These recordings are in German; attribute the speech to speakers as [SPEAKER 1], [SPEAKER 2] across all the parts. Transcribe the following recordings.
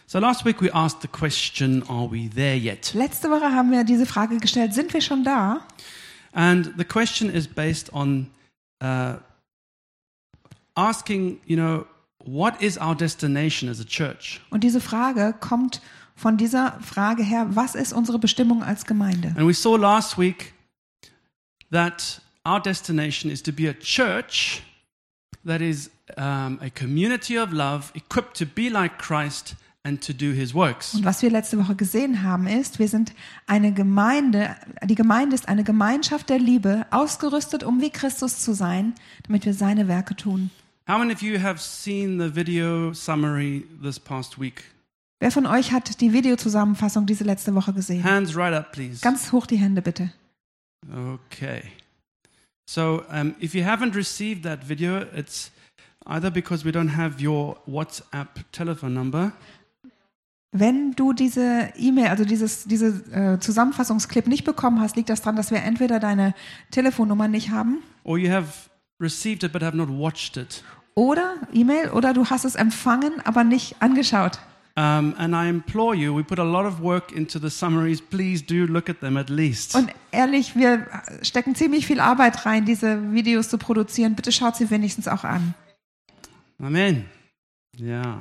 [SPEAKER 1] So last week we asked the question, are we there yet?
[SPEAKER 2] Letzte Woche haben wir diese Frage gestellt, sind wir schon da?
[SPEAKER 1] And the question is based on asking, what is our destination as a church?
[SPEAKER 2] Und diese Frage kommt von dieser Frage her, was ist unsere Bestimmung als Gemeinde?
[SPEAKER 1] And we saw last week that our destination is to be a church that is a community of love, equipped to be like Christ and to do his works.
[SPEAKER 2] Und was wir letzte Woche gesehen haben, ist, wir sind eine Gemeinde, die Gemeinde ist eine Gemeinschaft der Liebe, ausgerüstet, um wie Christus zu sein, damit wir seine Werke tun.
[SPEAKER 1] How many of you have seen the video summary this past week?
[SPEAKER 2] Wer von euch hat die Videozusammenfassung diese letzte Woche gesehen?
[SPEAKER 1] Hands right up, please.
[SPEAKER 2] Ganz hoch die Hände, bitte.
[SPEAKER 1] Okay. So, if you haven't received that video, it's either because we don't have your WhatsApp telephone number.
[SPEAKER 2] Wenn du diese E-Mail, also diese Zusammenfassungsclip nicht bekommen hast, liegt das daran, dass wir entweder deine Telefonnummer nicht haben
[SPEAKER 1] Or you have received it but have not watched it.
[SPEAKER 2] oder E-Mail oder du hast es empfangen, aber nicht angeschaut.
[SPEAKER 1] And I implore you, we put a lot of work into the summaries. Please do look at them at least.
[SPEAKER 2] Und ehrlich, wir stecken ziemlich viel Arbeit rein, diese Videos zu produzieren. Bitte schaut sie wenigstens auch an.
[SPEAKER 1] Amen. Yeah.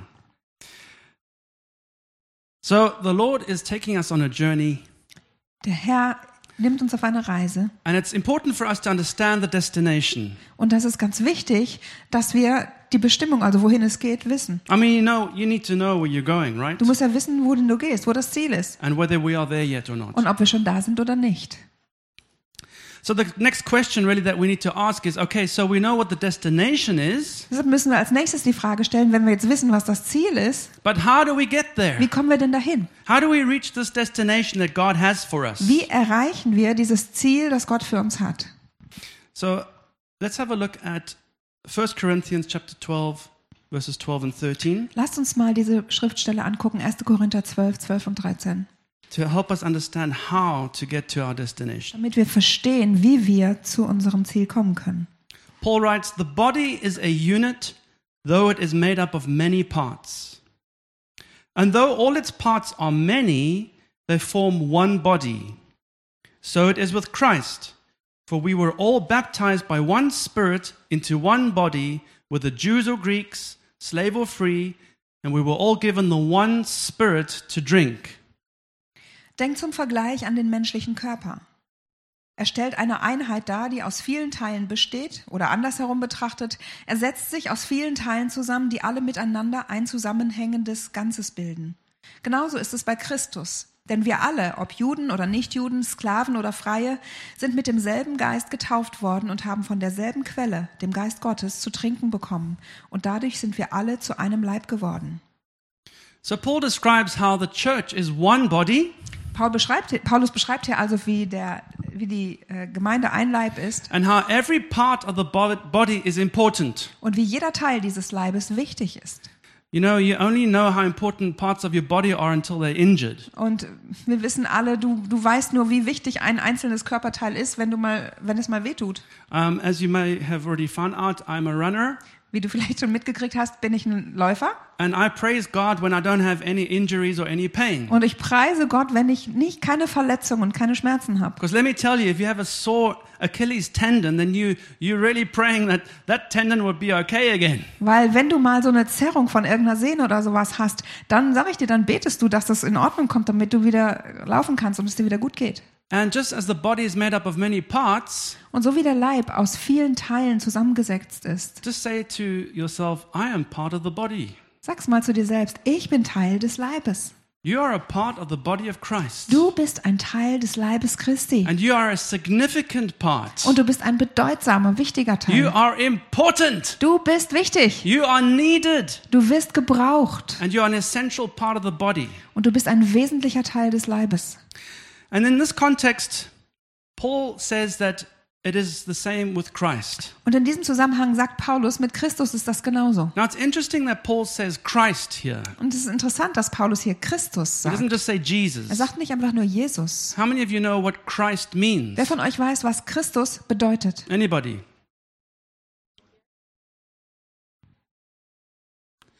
[SPEAKER 1] So the Lord is taking us on a journey.
[SPEAKER 2] Der Herr nimmt uns auf eine Reise.
[SPEAKER 1] And it's important for us to understand the destination.
[SPEAKER 2] Und das ist ganz wichtig, dass wir die Bestimmung, also wohin es geht, wissen.
[SPEAKER 1] I mean, you need to know where you're going, right?
[SPEAKER 2] Du musst ja wissen, wohin du gehst, wo das Ziel ist.
[SPEAKER 1] And whether we are there yet or not.
[SPEAKER 2] Und ob wir schon da sind oder nicht.
[SPEAKER 1] So the next question really that we need to ask is, okay, so we know what the destination is,
[SPEAKER 2] Deshalb müssen wir als nächstes die Frage stellen, wenn wir jetzt wissen, was das Ziel ist,
[SPEAKER 1] but how do we get there?
[SPEAKER 2] wie kommen wir denn dahin?
[SPEAKER 1] How do we reach this destination that God has for us?
[SPEAKER 2] Wie erreichen wir dieses Ziel, das Gott für uns hat?
[SPEAKER 1] So let's have a look at 1 Corinthians chapter 12, verses 12 and 13,
[SPEAKER 2] Lasst uns mal diese Schriftstelle angucken, 1. Korinther 12, 12 und 13.
[SPEAKER 1] to help us understand how to get to our destination.
[SPEAKER 2] Damit wir verstehen, wie wir zu unserem Ziel kommen können.
[SPEAKER 1] Paul writes, the body is a unit, though it is made up of many parts. And though all its parts are many, they form one body. So it is with Christ. For we were all baptized by one Spirit into one body, whether Jews or Greeks, slave or free, and we were all given the one Spirit to drink.
[SPEAKER 2] Denkt zum Vergleich an den menschlichen Körper. Er stellt eine Einheit dar, die aus vielen Teilen besteht, oder andersherum betrachtet, er setzt sich aus vielen Teilen zusammen, die alle miteinander ein zusammenhängendes Ganzes bilden. Genauso ist es bei Christus. Denn wir alle, ob Juden oder Nichtjuden, Sklaven oder Freie, sind mit demselben Geist getauft worden und haben von derselben Quelle, dem Geist Gottes, zu trinken bekommen. Und dadurch sind wir alle zu einem Leib geworden.
[SPEAKER 1] So Paul describes how the church is one body.
[SPEAKER 2] Paulus beschreibt hier also, wie die Gemeinde ein Leib ist
[SPEAKER 1] And how every part of the body is important.
[SPEAKER 2] und wie jeder Teil dieses Leibes wichtig ist.
[SPEAKER 1] You only know how important parts of your body are until they're injured.
[SPEAKER 2] Und wir wissen alle, du weißt nur, wie wichtig ein einzelnes Körperteil ist, wenn es mal wehtut.
[SPEAKER 1] As you may have already found out, I'm a runner.
[SPEAKER 2] Wie du vielleicht schon mitgekriegt hast, bin ich ein Läufer.
[SPEAKER 1] And I praise God when I don't have any injuries or any pain.
[SPEAKER 2] Und ich preise Gott, wenn ich keine Verletzung und keine Schmerzen habe.
[SPEAKER 1] Because let me tell you, if you have a sore Achilles tendon, then you're really praying that tendon would be okay again.
[SPEAKER 2] Weil wenn du mal so eine Zerrung von irgendeiner Sehne oder sowas hast, dann sage ich dir, dann betest du, dass das in Ordnung kommt, damit du wieder laufen kannst und es dir wieder gut geht.
[SPEAKER 1] And just as the body is made up of many parts,
[SPEAKER 2] Und so wie der Leib aus vielen Teilen zusammengesetzt ist,
[SPEAKER 1] just say to yourself, I am part of the body.
[SPEAKER 2] sag's mal zu dir selbst, ich bin Teil des Leibes.
[SPEAKER 1] You are a part of the body of Christ.
[SPEAKER 2] Du bist ein Teil des Leibes Christi.
[SPEAKER 1] And you are a significant part.
[SPEAKER 2] Und du bist ein bedeutsamer, wichtiger
[SPEAKER 1] You
[SPEAKER 2] Teil.
[SPEAKER 1] are important.
[SPEAKER 2] Du bist wichtig.
[SPEAKER 1] You are needed.
[SPEAKER 2] Du wirst gebraucht.
[SPEAKER 1] And you are an essential part of the body.
[SPEAKER 2] Und du bist ein wesentlicher Teil des Leibes.
[SPEAKER 1] And in this context, Paul says that it is the same with Christ.
[SPEAKER 2] Und in diesem Zusammenhang sagt Paulus, mit Christus ist das genauso.
[SPEAKER 1] Now it's interesting that Paul says Christ here.
[SPEAKER 2] Und es ist interessant, dass Paulus hier Christus
[SPEAKER 1] He doesn't
[SPEAKER 2] sagt.
[SPEAKER 1] just say Jesus.
[SPEAKER 2] Er sagt nicht einfach nur Jesus.
[SPEAKER 1] How many of you know what Christ means?
[SPEAKER 2] Wer von euch weiß, was Christus bedeutet?
[SPEAKER 1] Anybody?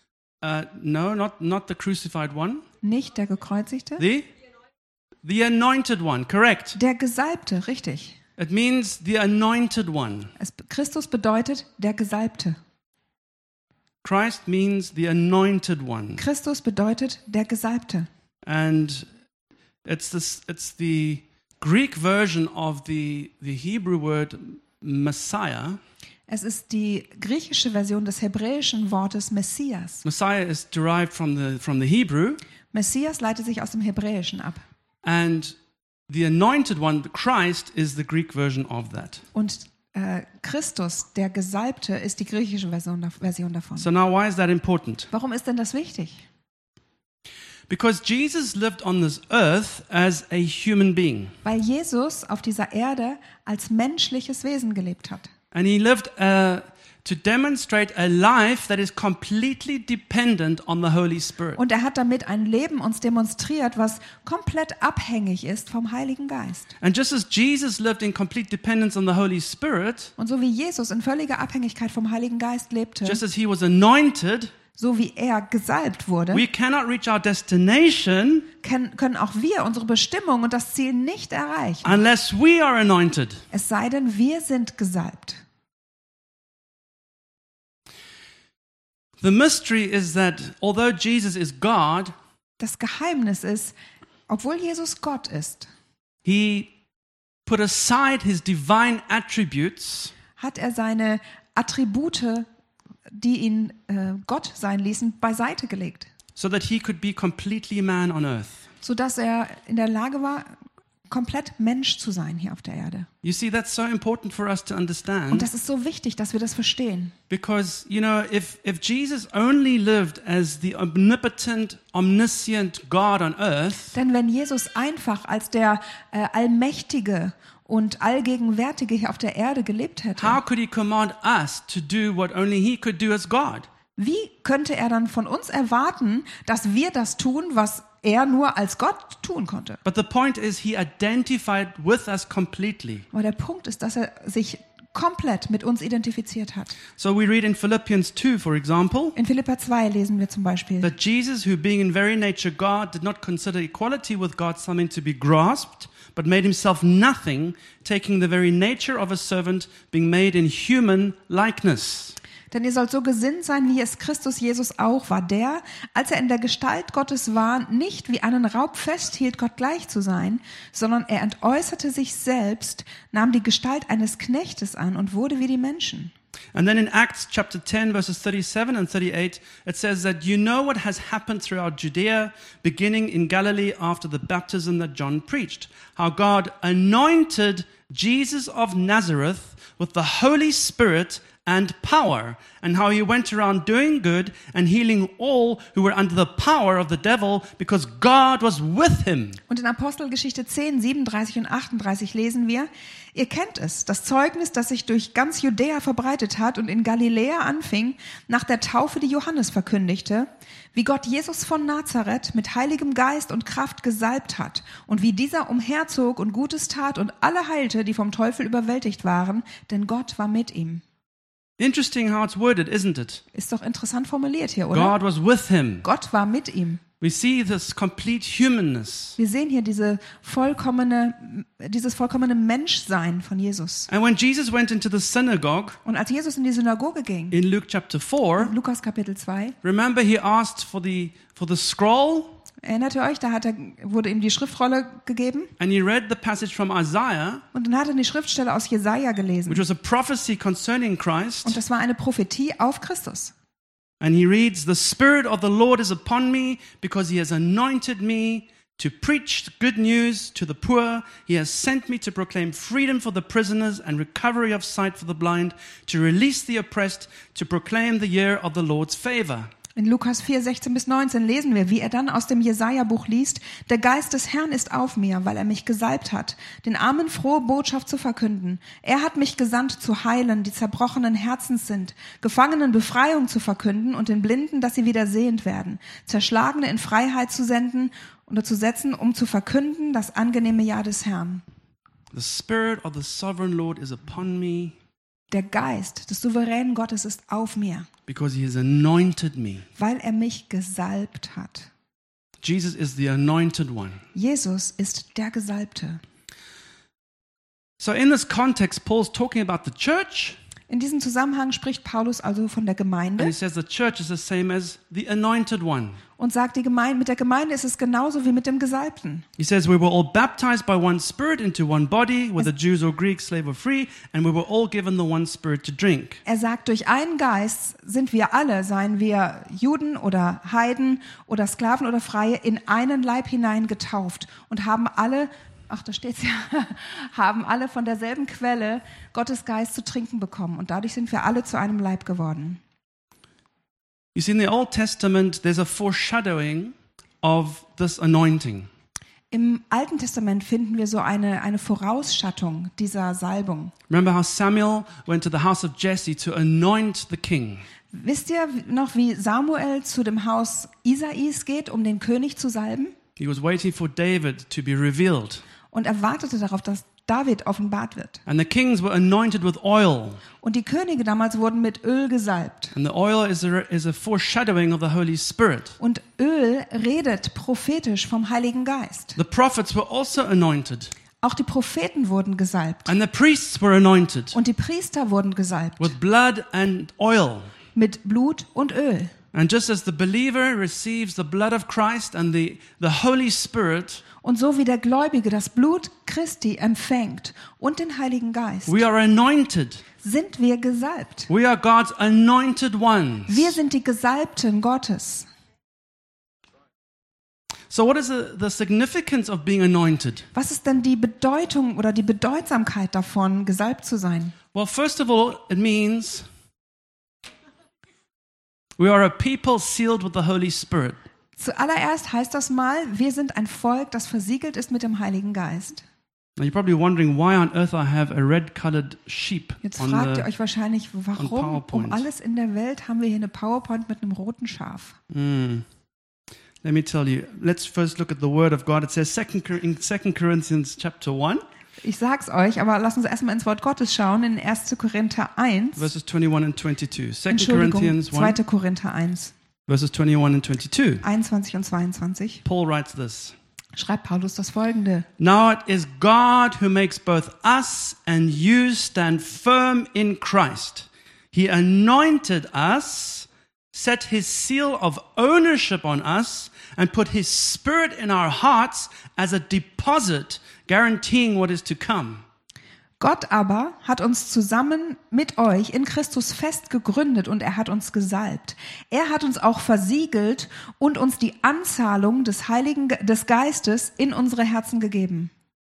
[SPEAKER 1] No, not the crucified one.
[SPEAKER 2] Nicht der Gekreuzigte.
[SPEAKER 1] The anointed one, correct.
[SPEAKER 2] Der Gesalbte, richtig.
[SPEAKER 1] It means the anointed one.
[SPEAKER 2] Christus bedeutet der Gesalbte.
[SPEAKER 1] Christ means the anointed one.
[SPEAKER 2] Christus bedeutet der Gesalbte.
[SPEAKER 1] And it's the Greek version of the Hebrew word Messiah.
[SPEAKER 2] Es ist die griechische Version des hebräischen Wortes Messias.
[SPEAKER 1] Messiah is derived from the Hebrew.
[SPEAKER 2] Messias leitet sich aus dem Hebräischen ab.
[SPEAKER 1] And the anointed one, Christ, is the Greek version of that.
[SPEAKER 2] Und Christus, der Gesalbte, ist die griechische Version davon.
[SPEAKER 1] So now why is that important?
[SPEAKER 2] Warum ist denn das wichtig?
[SPEAKER 1] Because Jesus lived on this earth as a human being.
[SPEAKER 2] Weil Jesus auf dieser Erde als menschliches Wesen gelebt hat.
[SPEAKER 1] And he lived to demonstrate a life that is completely dependent on the Holy Spirit.
[SPEAKER 2] Und er hat damit ein Leben uns demonstriert, was komplett abhängig ist vom Heiligen Geist.
[SPEAKER 1] And just as Jesus lived in complete dependence on the Holy Spirit,
[SPEAKER 2] Und so wie Jesus in völliger Abhängigkeit vom Heiligen Geist lebte,
[SPEAKER 1] just as he was anointed,
[SPEAKER 2] so wie er gesalbt wurde,
[SPEAKER 1] we cannot reach our destination
[SPEAKER 2] können auch wir unsere Bestimmung und das Ziel nicht erreichen,
[SPEAKER 1] unless we are anointed.
[SPEAKER 2] es sei denn, wir sind gesalbt.
[SPEAKER 1] The mystery is that although Jesus is God,
[SPEAKER 2] Das Geheimnis ist, obwohl Jesus Gott ist,
[SPEAKER 1] he put aside his divine attributes
[SPEAKER 2] hat er seine Attribute, die ihn Gott sein ließen, beiseite gelegt,
[SPEAKER 1] so that he could be completely man on earth.
[SPEAKER 2] sodass er in der Lage war, komplett Mensch zu sein hier auf der Erde.
[SPEAKER 1] You see, that's so important for us to
[SPEAKER 2] Und
[SPEAKER 1] understand
[SPEAKER 2] das ist so wichtig, dass wir das verstehen.
[SPEAKER 1] because, you know, if Jesus only lived as the omnipotent, omniscient God on earth,
[SPEAKER 2] Denn wenn Jesus einfach als der Allmächtige und Allgegenwärtige hier auf der Erde gelebt hätte,
[SPEAKER 1] how could he command us to do what only he could do as God?
[SPEAKER 2] wie könnte er dann von uns erwarten, dass wir das tun, was er nur als Gott tun konnte?
[SPEAKER 1] But the point is, he identified with us completely.
[SPEAKER 2] Aber der Punkt ist, dass er sich komplett mit uns identifiziert hat.
[SPEAKER 1] So we read in Philippians 2, for example,
[SPEAKER 2] In Philipper 2 lesen wir zum Beispiel,
[SPEAKER 1] that Jesus, who being in very nature God, did not consider equality with God something to be grasped, but made himself nothing, taking the very nature of a servant, being made in human likeness.
[SPEAKER 2] denn ihr sollt so gesinnt sein, wie es Christus Jesus auch war, der, als er in der Gestalt Gottes war, nicht wie einen Raub festhielt, Gott gleich zu sein, sondern er entäußerte sich selbst, nahm die Gestalt eines Knechtes an und wurde wie die Menschen.
[SPEAKER 1] And then in Acts chapter 10, verses 37 and 38, it says that you know what has happened throughout Judea, beginning in Galilee after the baptism that John preached, how God anointed Jesus of Nazareth with the Holy Spirit and power, and how he went around doing good and healing all who were under the power of the devil, because God was with him.
[SPEAKER 2] Und in Apostelgeschichte 10, 37 und 38 lesen wir, ihr kennt es, das Zeugnis, das sich durch ganz Judäa verbreitet hat und in Galiläa anfing, nach der Taufe, die Johannes verkündigte, wie Gott Jesus von Nazareth mit heiligem Geist und Kraft gesalbt hat und wie dieser umherzog und Gutes tat und alle heilte, die vom Teufel überwältigt waren, denn Gott war mit ihm.
[SPEAKER 1] Interesting how it's worded, isn't it?
[SPEAKER 2] Ist doch interessant formuliert hier, oder?
[SPEAKER 1] God was with him.
[SPEAKER 2] Gott war mit ihm.
[SPEAKER 1] We see this complete humanness.
[SPEAKER 2] Wir sehen hier dieses vollkommene Menschsein von Jesus.
[SPEAKER 1] And when Jesus went into the synagogue
[SPEAKER 2] Und als Jesus in die Synagoge ging,
[SPEAKER 1] in Luke chapter 4,
[SPEAKER 2] Lukas Kapitel 2,
[SPEAKER 1] remember he asked for the scroll
[SPEAKER 2] erinnert ihr euch, da wurde ihm die Schriftrolle gegeben
[SPEAKER 1] and he read the passage from Isaiah,
[SPEAKER 2] und dann hat er die Schriftstelle aus Jesaja
[SPEAKER 1] which
[SPEAKER 2] gelesen.
[SPEAKER 1] was a prophecy concerning
[SPEAKER 2] Und
[SPEAKER 1] Christ.
[SPEAKER 2] das war eine Prophetie auf Christus.
[SPEAKER 1] And he reads, "The Spirit of the Lord is upon me, because he has anointed me to preach good news to the poor. He has sent me to proclaim freedom for the prisoners and recovery of sight for the blind, to release the oppressed, to proclaim the year of the Lord's favor."
[SPEAKER 2] In Lukas 4, 16 bis 19 lesen wir, wie er dann aus dem Jesaja-Buch liest, der Geist des Herrn ist auf mir, weil er mich gesalbt hat, den Armen frohe Botschaft zu verkünden. Er hat mich gesandt zu heilen, die zerbrochenen Herzens sind, Gefangenen Befreiung zu verkünden und den Blinden, dass sie wieder sehend werden, Zerschlagene in Freiheit zu senden oder zu setzen, um zu verkünden das angenehme Jahr des Herrn.
[SPEAKER 1] The Spirit of the sovereign Lord is upon me.
[SPEAKER 2] der Geist des souveränen Gottes ist auf mir,
[SPEAKER 1] because he has anointed me.
[SPEAKER 2] weil er mich gesalbt hat.
[SPEAKER 1] Jesus is the anointed one.
[SPEAKER 2] Jesus ist der Gesalbte.
[SPEAKER 1] So in this context, Paul's talking about the church,
[SPEAKER 2] In diesem Zusammenhang spricht Paulus also von der
[SPEAKER 1] and he
[SPEAKER 2] Gemeinde
[SPEAKER 1] says the church is the same as the anointed one.
[SPEAKER 2] und sagt, mit der Gemeinde ist es genauso wie mit dem Gesalbten.
[SPEAKER 1] He says we were all baptized by one Spirit into one body, whether Jews or Greeks, slave or free, and we were all given the one Spirit to drink.
[SPEAKER 2] Er sagt, durch einen Geist sind wir alle, seien wir Juden oder Heiden oder Sklaven oder Freie, in einen Leib hinein getauft und haben alle, da steht's ja, haben alle von derselben Quelle Gottes Geist zu trinken bekommen. Und dadurch sind wir alle zu einem Leib geworden.
[SPEAKER 1] You see, in the Old Testament, there's a foreshadowing of this anointing.
[SPEAKER 2] Im Alten Testament finden wir so eine Vorausschattung dieser Salbung.
[SPEAKER 1] Remember how Samuel went to the house of Jesse to anoint the king?
[SPEAKER 2] Wisst ihr noch, wie Samuel zu dem Haus Isais geht, um den König zu salben?
[SPEAKER 1] He was waiting for David to be revealed.
[SPEAKER 2] Und er wartete darauf, dass David offenbart wird.
[SPEAKER 1] And the kings were anointed with oil.
[SPEAKER 2] Und die Könige damals wurden mit Öl gesalbt.
[SPEAKER 1] And the oil is a foreshadowing of the Holy Spirit.
[SPEAKER 2] Und Öl redet prophetisch vom Heiligen Geist.
[SPEAKER 1] The prophets were also anointed.
[SPEAKER 2] Auch die Propheten wurden gesalbt.
[SPEAKER 1] And the priests were anointed
[SPEAKER 2] Und die Priester wurden gesalbt.
[SPEAKER 1] with blood and oil.
[SPEAKER 2] Mit Blut und Öl.
[SPEAKER 1] And just as the believer receives the blood of Christ and the Holy Spirit,
[SPEAKER 2] Und so wie der Gläubige das Blut Christi empfängt und den Heiligen Geist,
[SPEAKER 1] we are anointed.
[SPEAKER 2] sind wir gesalbt.
[SPEAKER 1] We are God's anointed ones.
[SPEAKER 2] Wir sind die Gesalbten Gottes.
[SPEAKER 1] So what is the significance of being anointed?
[SPEAKER 2] Was ist denn die Bedeutung oder die Bedeutsamkeit davon, gesalbt zu sein?
[SPEAKER 1] Well, first of all, it means we are a people sealed with the Holy Spirit.
[SPEAKER 2] Zuallererst heißt das mal, wir sind ein Volk, das versiegelt ist mit dem Heiligen Geist.
[SPEAKER 1] Now you're probably wondering why on earth I have a red-colored sheep
[SPEAKER 2] Jetzt
[SPEAKER 1] on
[SPEAKER 2] fragt ihr
[SPEAKER 1] the.
[SPEAKER 2] euch wahrscheinlich, warum
[SPEAKER 1] PowerPoint.
[SPEAKER 2] um alles in der Welt haben wir hier eine PowerPoint mit einem roten Schaf?
[SPEAKER 1] Let me tell you. Let's first look at the Word of God. It says in 2 Corinthians chapter 1,
[SPEAKER 2] Ich sag's euch, aber lasst uns erstmal ins Wort Gottes schauen, in 1. Korinther 1.
[SPEAKER 1] verses 21 and 22. 2
[SPEAKER 2] Entschuldigung,
[SPEAKER 1] Corinthians
[SPEAKER 2] 2.
[SPEAKER 1] 1,
[SPEAKER 2] Korinther 1,
[SPEAKER 1] verses 21 and 22.
[SPEAKER 2] 21 und 22.
[SPEAKER 1] Paul writes this.
[SPEAKER 2] Schreibt Paulus das Folgende.
[SPEAKER 1] Now it is God who makes both us and you stand firm in Christ. He anointed us, set his seal of ownership on us, and put his spirit in our hearts as a deposit, guaranteeing what is to come.
[SPEAKER 2] Gott aber hat uns zusammen mit euch in Christus fest gegründet und er hat uns gesalbt. Er hat uns auch versiegelt und uns die Anzahlung des Geistes in unsere Herzen gegeben.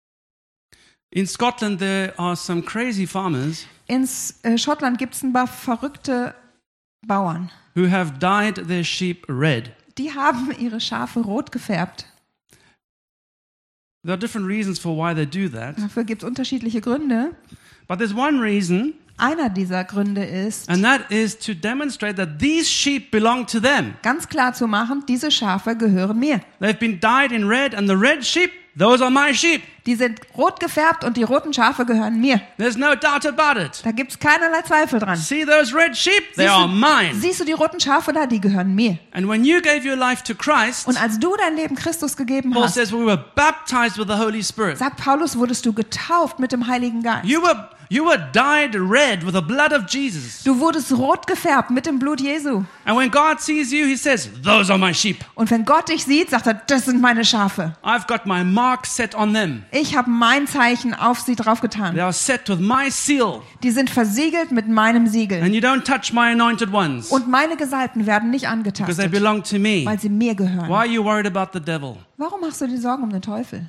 [SPEAKER 1] In Scotland there are some crazy farmers
[SPEAKER 2] In Schottland gibt es ein paar verrückte Bauern.
[SPEAKER 1] who have dyed their sheep red.
[SPEAKER 2] Die haben ihre Schafe rot gefärbt.
[SPEAKER 1] There are different reasons for why they do that.
[SPEAKER 2] Dafür gibt es unterschiedliche Gründe.
[SPEAKER 1] But there's one reason,
[SPEAKER 2] Einer dieser Gründe ist,
[SPEAKER 1] and that is to demonstrate that these sheep belong to them.
[SPEAKER 2] ganz klar zu machen, diese Schafe gehören mir.
[SPEAKER 1] They've been dyed in red, and the red sheep, those are my sheep.
[SPEAKER 2] Die sind rot gefärbt und die roten Schafe gehören mir.
[SPEAKER 1] There's no doubt about it.
[SPEAKER 2] Da gibt es keinerlei Zweifel dran.
[SPEAKER 1] See those red sheep? They are mine.
[SPEAKER 2] Siehst du die roten Schafe da? Die gehören mir.
[SPEAKER 1] And when you gave your life to Christ,
[SPEAKER 2] Und als du dein Leben Christus gegeben
[SPEAKER 1] Paul
[SPEAKER 2] hast,
[SPEAKER 1] says we were baptized with the Holy Spirit.
[SPEAKER 2] sagt Paulus, wurdest du getauft mit dem Heiligen Geist.
[SPEAKER 1] You were dyed red with the blood of Jesus.
[SPEAKER 2] Du wurdest rot gefärbt mit dem Blut Jesu.
[SPEAKER 1] And when God sees you, he says, those are my sheep.
[SPEAKER 2] Und wenn Gott dich sieht, sagt er, das sind meine Schafe.
[SPEAKER 1] I've got my mark set on them.
[SPEAKER 2] Ich habe mein Zeichen auf sie draufgetan.
[SPEAKER 1] They are set with my seal.
[SPEAKER 2] Die sind versiegelt mit meinem Siegel.
[SPEAKER 1] And you don't touch my anointed ones
[SPEAKER 2] Und meine Gesalbten werden nicht
[SPEAKER 1] because they
[SPEAKER 2] angetastet,
[SPEAKER 1] belong to me.
[SPEAKER 2] weil sie mir gehören.
[SPEAKER 1] Why are you worried about the devil?
[SPEAKER 2] Warum machst du dir Sorgen um den Teufel?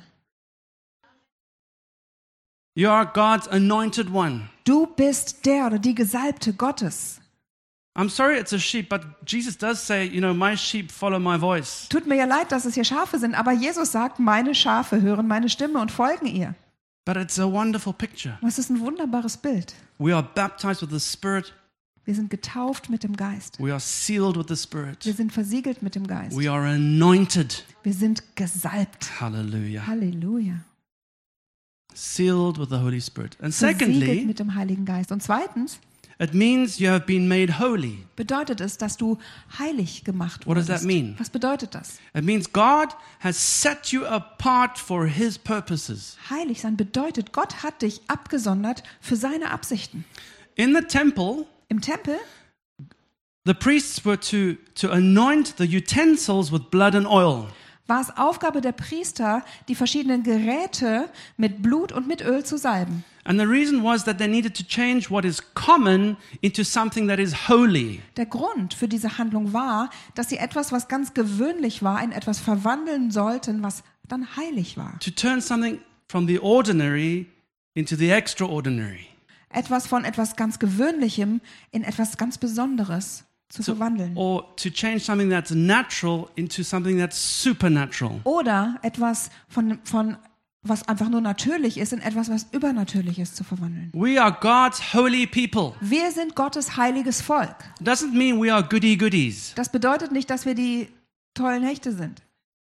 [SPEAKER 1] You are God's anointed one.
[SPEAKER 2] Du bist der oder die Gesalbte Gottes.
[SPEAKER 1] I'm sorry it's a sheep, but Jesus does say, my sheep follow my voice.
[SPEAKER 2] Tut mir ja leid, dass es hier Schafe sind, aber Jesus sagt, meine Schafe hören meine Stimme und folgen ihr.
[SPEAKER 1] But it's a wonderful picture.
[SPEAKER 2] Das ist ein wunderbares Bild.
[SPEAKER 1] We are baptized with the Spirit.
[SPEAKER 2] Wir sind getauft mit dem Geist.
[SPEAKER 1] We are sealed with the Spirit.
[SPEAKER 2] Wir sind versiegelt mit dem Geist.
[SPEAKER 1] We are anointed.
[SPEAKER 2] Wir sind gesalbt.
[SPEAKER 1] Hallelujah.
[SPEAKER 2] Halleluja.
[SPEAKER 1] Sealed with the Holy Spirit. And
[SPEAKER 2] versiegelt
[SPEAKER 1] secondly,
[SPEAKER 2] mit dem Heiligen Geist. Und zweitens
[SPEAKER 1] it means you have been made holy.
[SPEAKER 2] bedeutet es, dass du heilig gemacht
[SPEAKER 1] What does
[SPEAKER 2] wurdest.
[SPEAKER 1] that mean?
[SPEAKER 2] Was bedeutet das?
[SPEAKER 1] It means God has set you apart for His purposes.
[SPEAKER 2] Heilig sein bedeutet, Gott hat dich abgesondert für seine Absichten.
[SPEAKER 1] In the temple,
[SPEAKER 2] Im Tempel
[SPEAKER 1] the priests were to anoint the utensils with blood and oil.
[SPEAKER 2] war es Aufgabe der Priester, die verschiedenen Geräte mit Blut und mit Öl zu salben.
[SPEAKER 1] And the reason was that they needed to change what is common into something that is holy.
[SPEAKER 2] Der Grund für diese Handlung war, dass sie etwas, was ganz gewöhnlich war, in etwas verwandeln sollten, was dann heilig war.
[SPEAKER 1] To turn something from the ordinary into the extraordinary.
[SPEAKER 2] Etwas von etwas ganz Gewöhnlichem in etwas ganz Besonderes zu verwandeln.
[SPEAKER 1] Or to change something that's natural into something that's supernatural.
[SPEAKER 2] Oder etwas von was einfach nur natürlich ist, in etwas, was übernatürlich ist, zu verwandeln.
[SPEAKER 1] We are God's holy people.
[SPEAKER 2] Wir sind Gottes heiliges Volk.
[SPEAKER 1] It doesn't mean we are goody goodies.
[SPEAKER 2] Das bedeutet nicht, dass wir die tollen Hechte sind.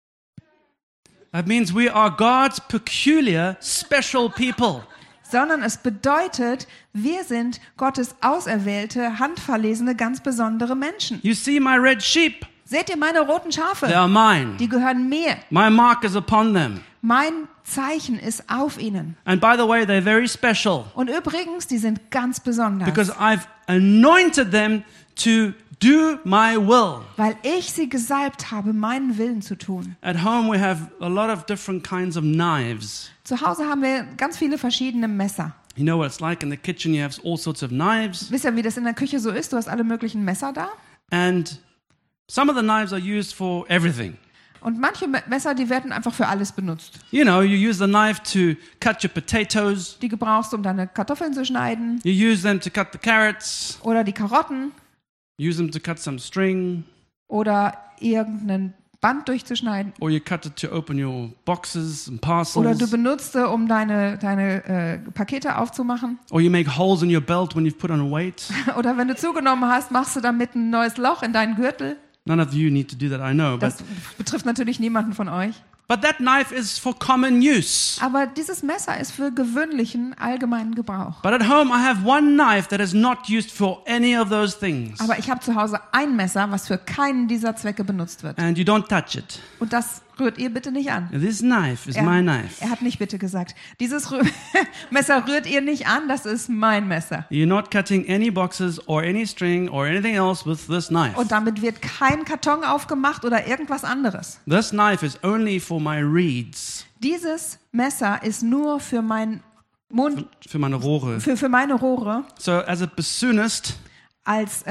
[SPEAKER 1] That means we are God's peculiar, special people.
[SPEAKER 2] Sondern es bedeutet, wir sind Gottes auserwählte, handverlesene, ganz besondere Menschen.
[SPEAKER 1] You see my red sheep?
[SPEAKER 2] Seht ihr meine roten
[SPEAKER 1] They
[SPEAKER 2] Schafe?
[SPEAKER 1] are mine.
[SPEAKER 2] Die gehören mir.
[SPEAKER 1] My mark is upon them.
[SPEAKER 2] Mein Zeichen ist auf ihnen.
[SPEAKER 1] And by the way, they're very special
[SPEAKER 2] Und übrigens, die sind ganz besonders.
[SPEAKER 1] because I've anointed them to do my will.
[SPEAKER 2] Weil ich sie gesalbt habe, meinen Willen zu tun.
[SPEAKER 1] At home, we have a lot of different kinds of knives.
[SPEAKER 2] Zu Hause haben wir ganz viele verschiedene Messer.
[SPEAKER 1] You know what it's like in the kitchen, you have all sorts of knives.
[SPEAKER 2] Wisst ihr, wie das in der Küche so ist? Du hast alle möglichen Messer da.
[SPEAKER 1] And some of the knives are used for everything.
[SPEAKER 2] Und manche Messer, die werden einfach für alles benutzt.
[SPEAKER 1] You know, you use the knife to cut your potatoes.
[SPEAKER 2] Die gebrauchst du, um deine Kartoffeln zu schneiden.
[SPEAKER 1] You use them to cut the carrots.
[SPEAKER 2] Oder die Karotten.
[SPEAKER 1] Use them to cut some string.
[SPEAKER 2] Oder irgendein Band durchzuschneiden.
[SPEAKER 1] Or you cut it to open your boxes and parcels.
[SPEAKER 2] Oder du benutzt sie, um deine Pakete aufzumachen.
[SPEAKER 1] Or you make holes in your belt when you've put on a weight.
[SPEAKER 2] Oder wenn du zugenommen hast, machst du damit ein neues Loch in deinen Gürtel.
[SPEAKER 1] None of you need to do that, I know.
[SPEAKER 2] Das betrifft natürlich niemanden von euch.
[SPEAKER 1] But that knife is for common use.
[SPEAKER 2] Aber dieses Messer ist für gewöhnlichen, allgemeinen Gebrauch.
[SPEAKER 1] But at home I have one knife that is not used for any of those things.
[SPEAKER 2] Aber ich habe zu Hause ein Messer, was für keinen dieser Zwecke benutzt wird.
[SPEAKER 1] And you don't touch it.
[SPEAKER 2] Und das rührt ihr bitte nicht an.
[SPEAKER 1] This knife is my knife.
[SPEAKER 2] Er hat nicht bitte gesagt. Dieses Messer rührt ihr nicht an, das ist mein Messer.
[SPEAKER 1] You're not cutting any boxes or any string or anything else with this knife.
[SPEAKER 2] Und damit wird kein Karton aufgemacht oder irgendwas anderes.
[SPEAKER 1] This knife is only for my reeds.
[SPEAKER 2] Dieses Messer ist nur für meinen Mund,
[SPEAKER 1] Für meine Rohre.
[SPEAKER 2] für meine Rohre.
[SPEAKER 1] So as a bassoonist,
[SPEAKER 2] Als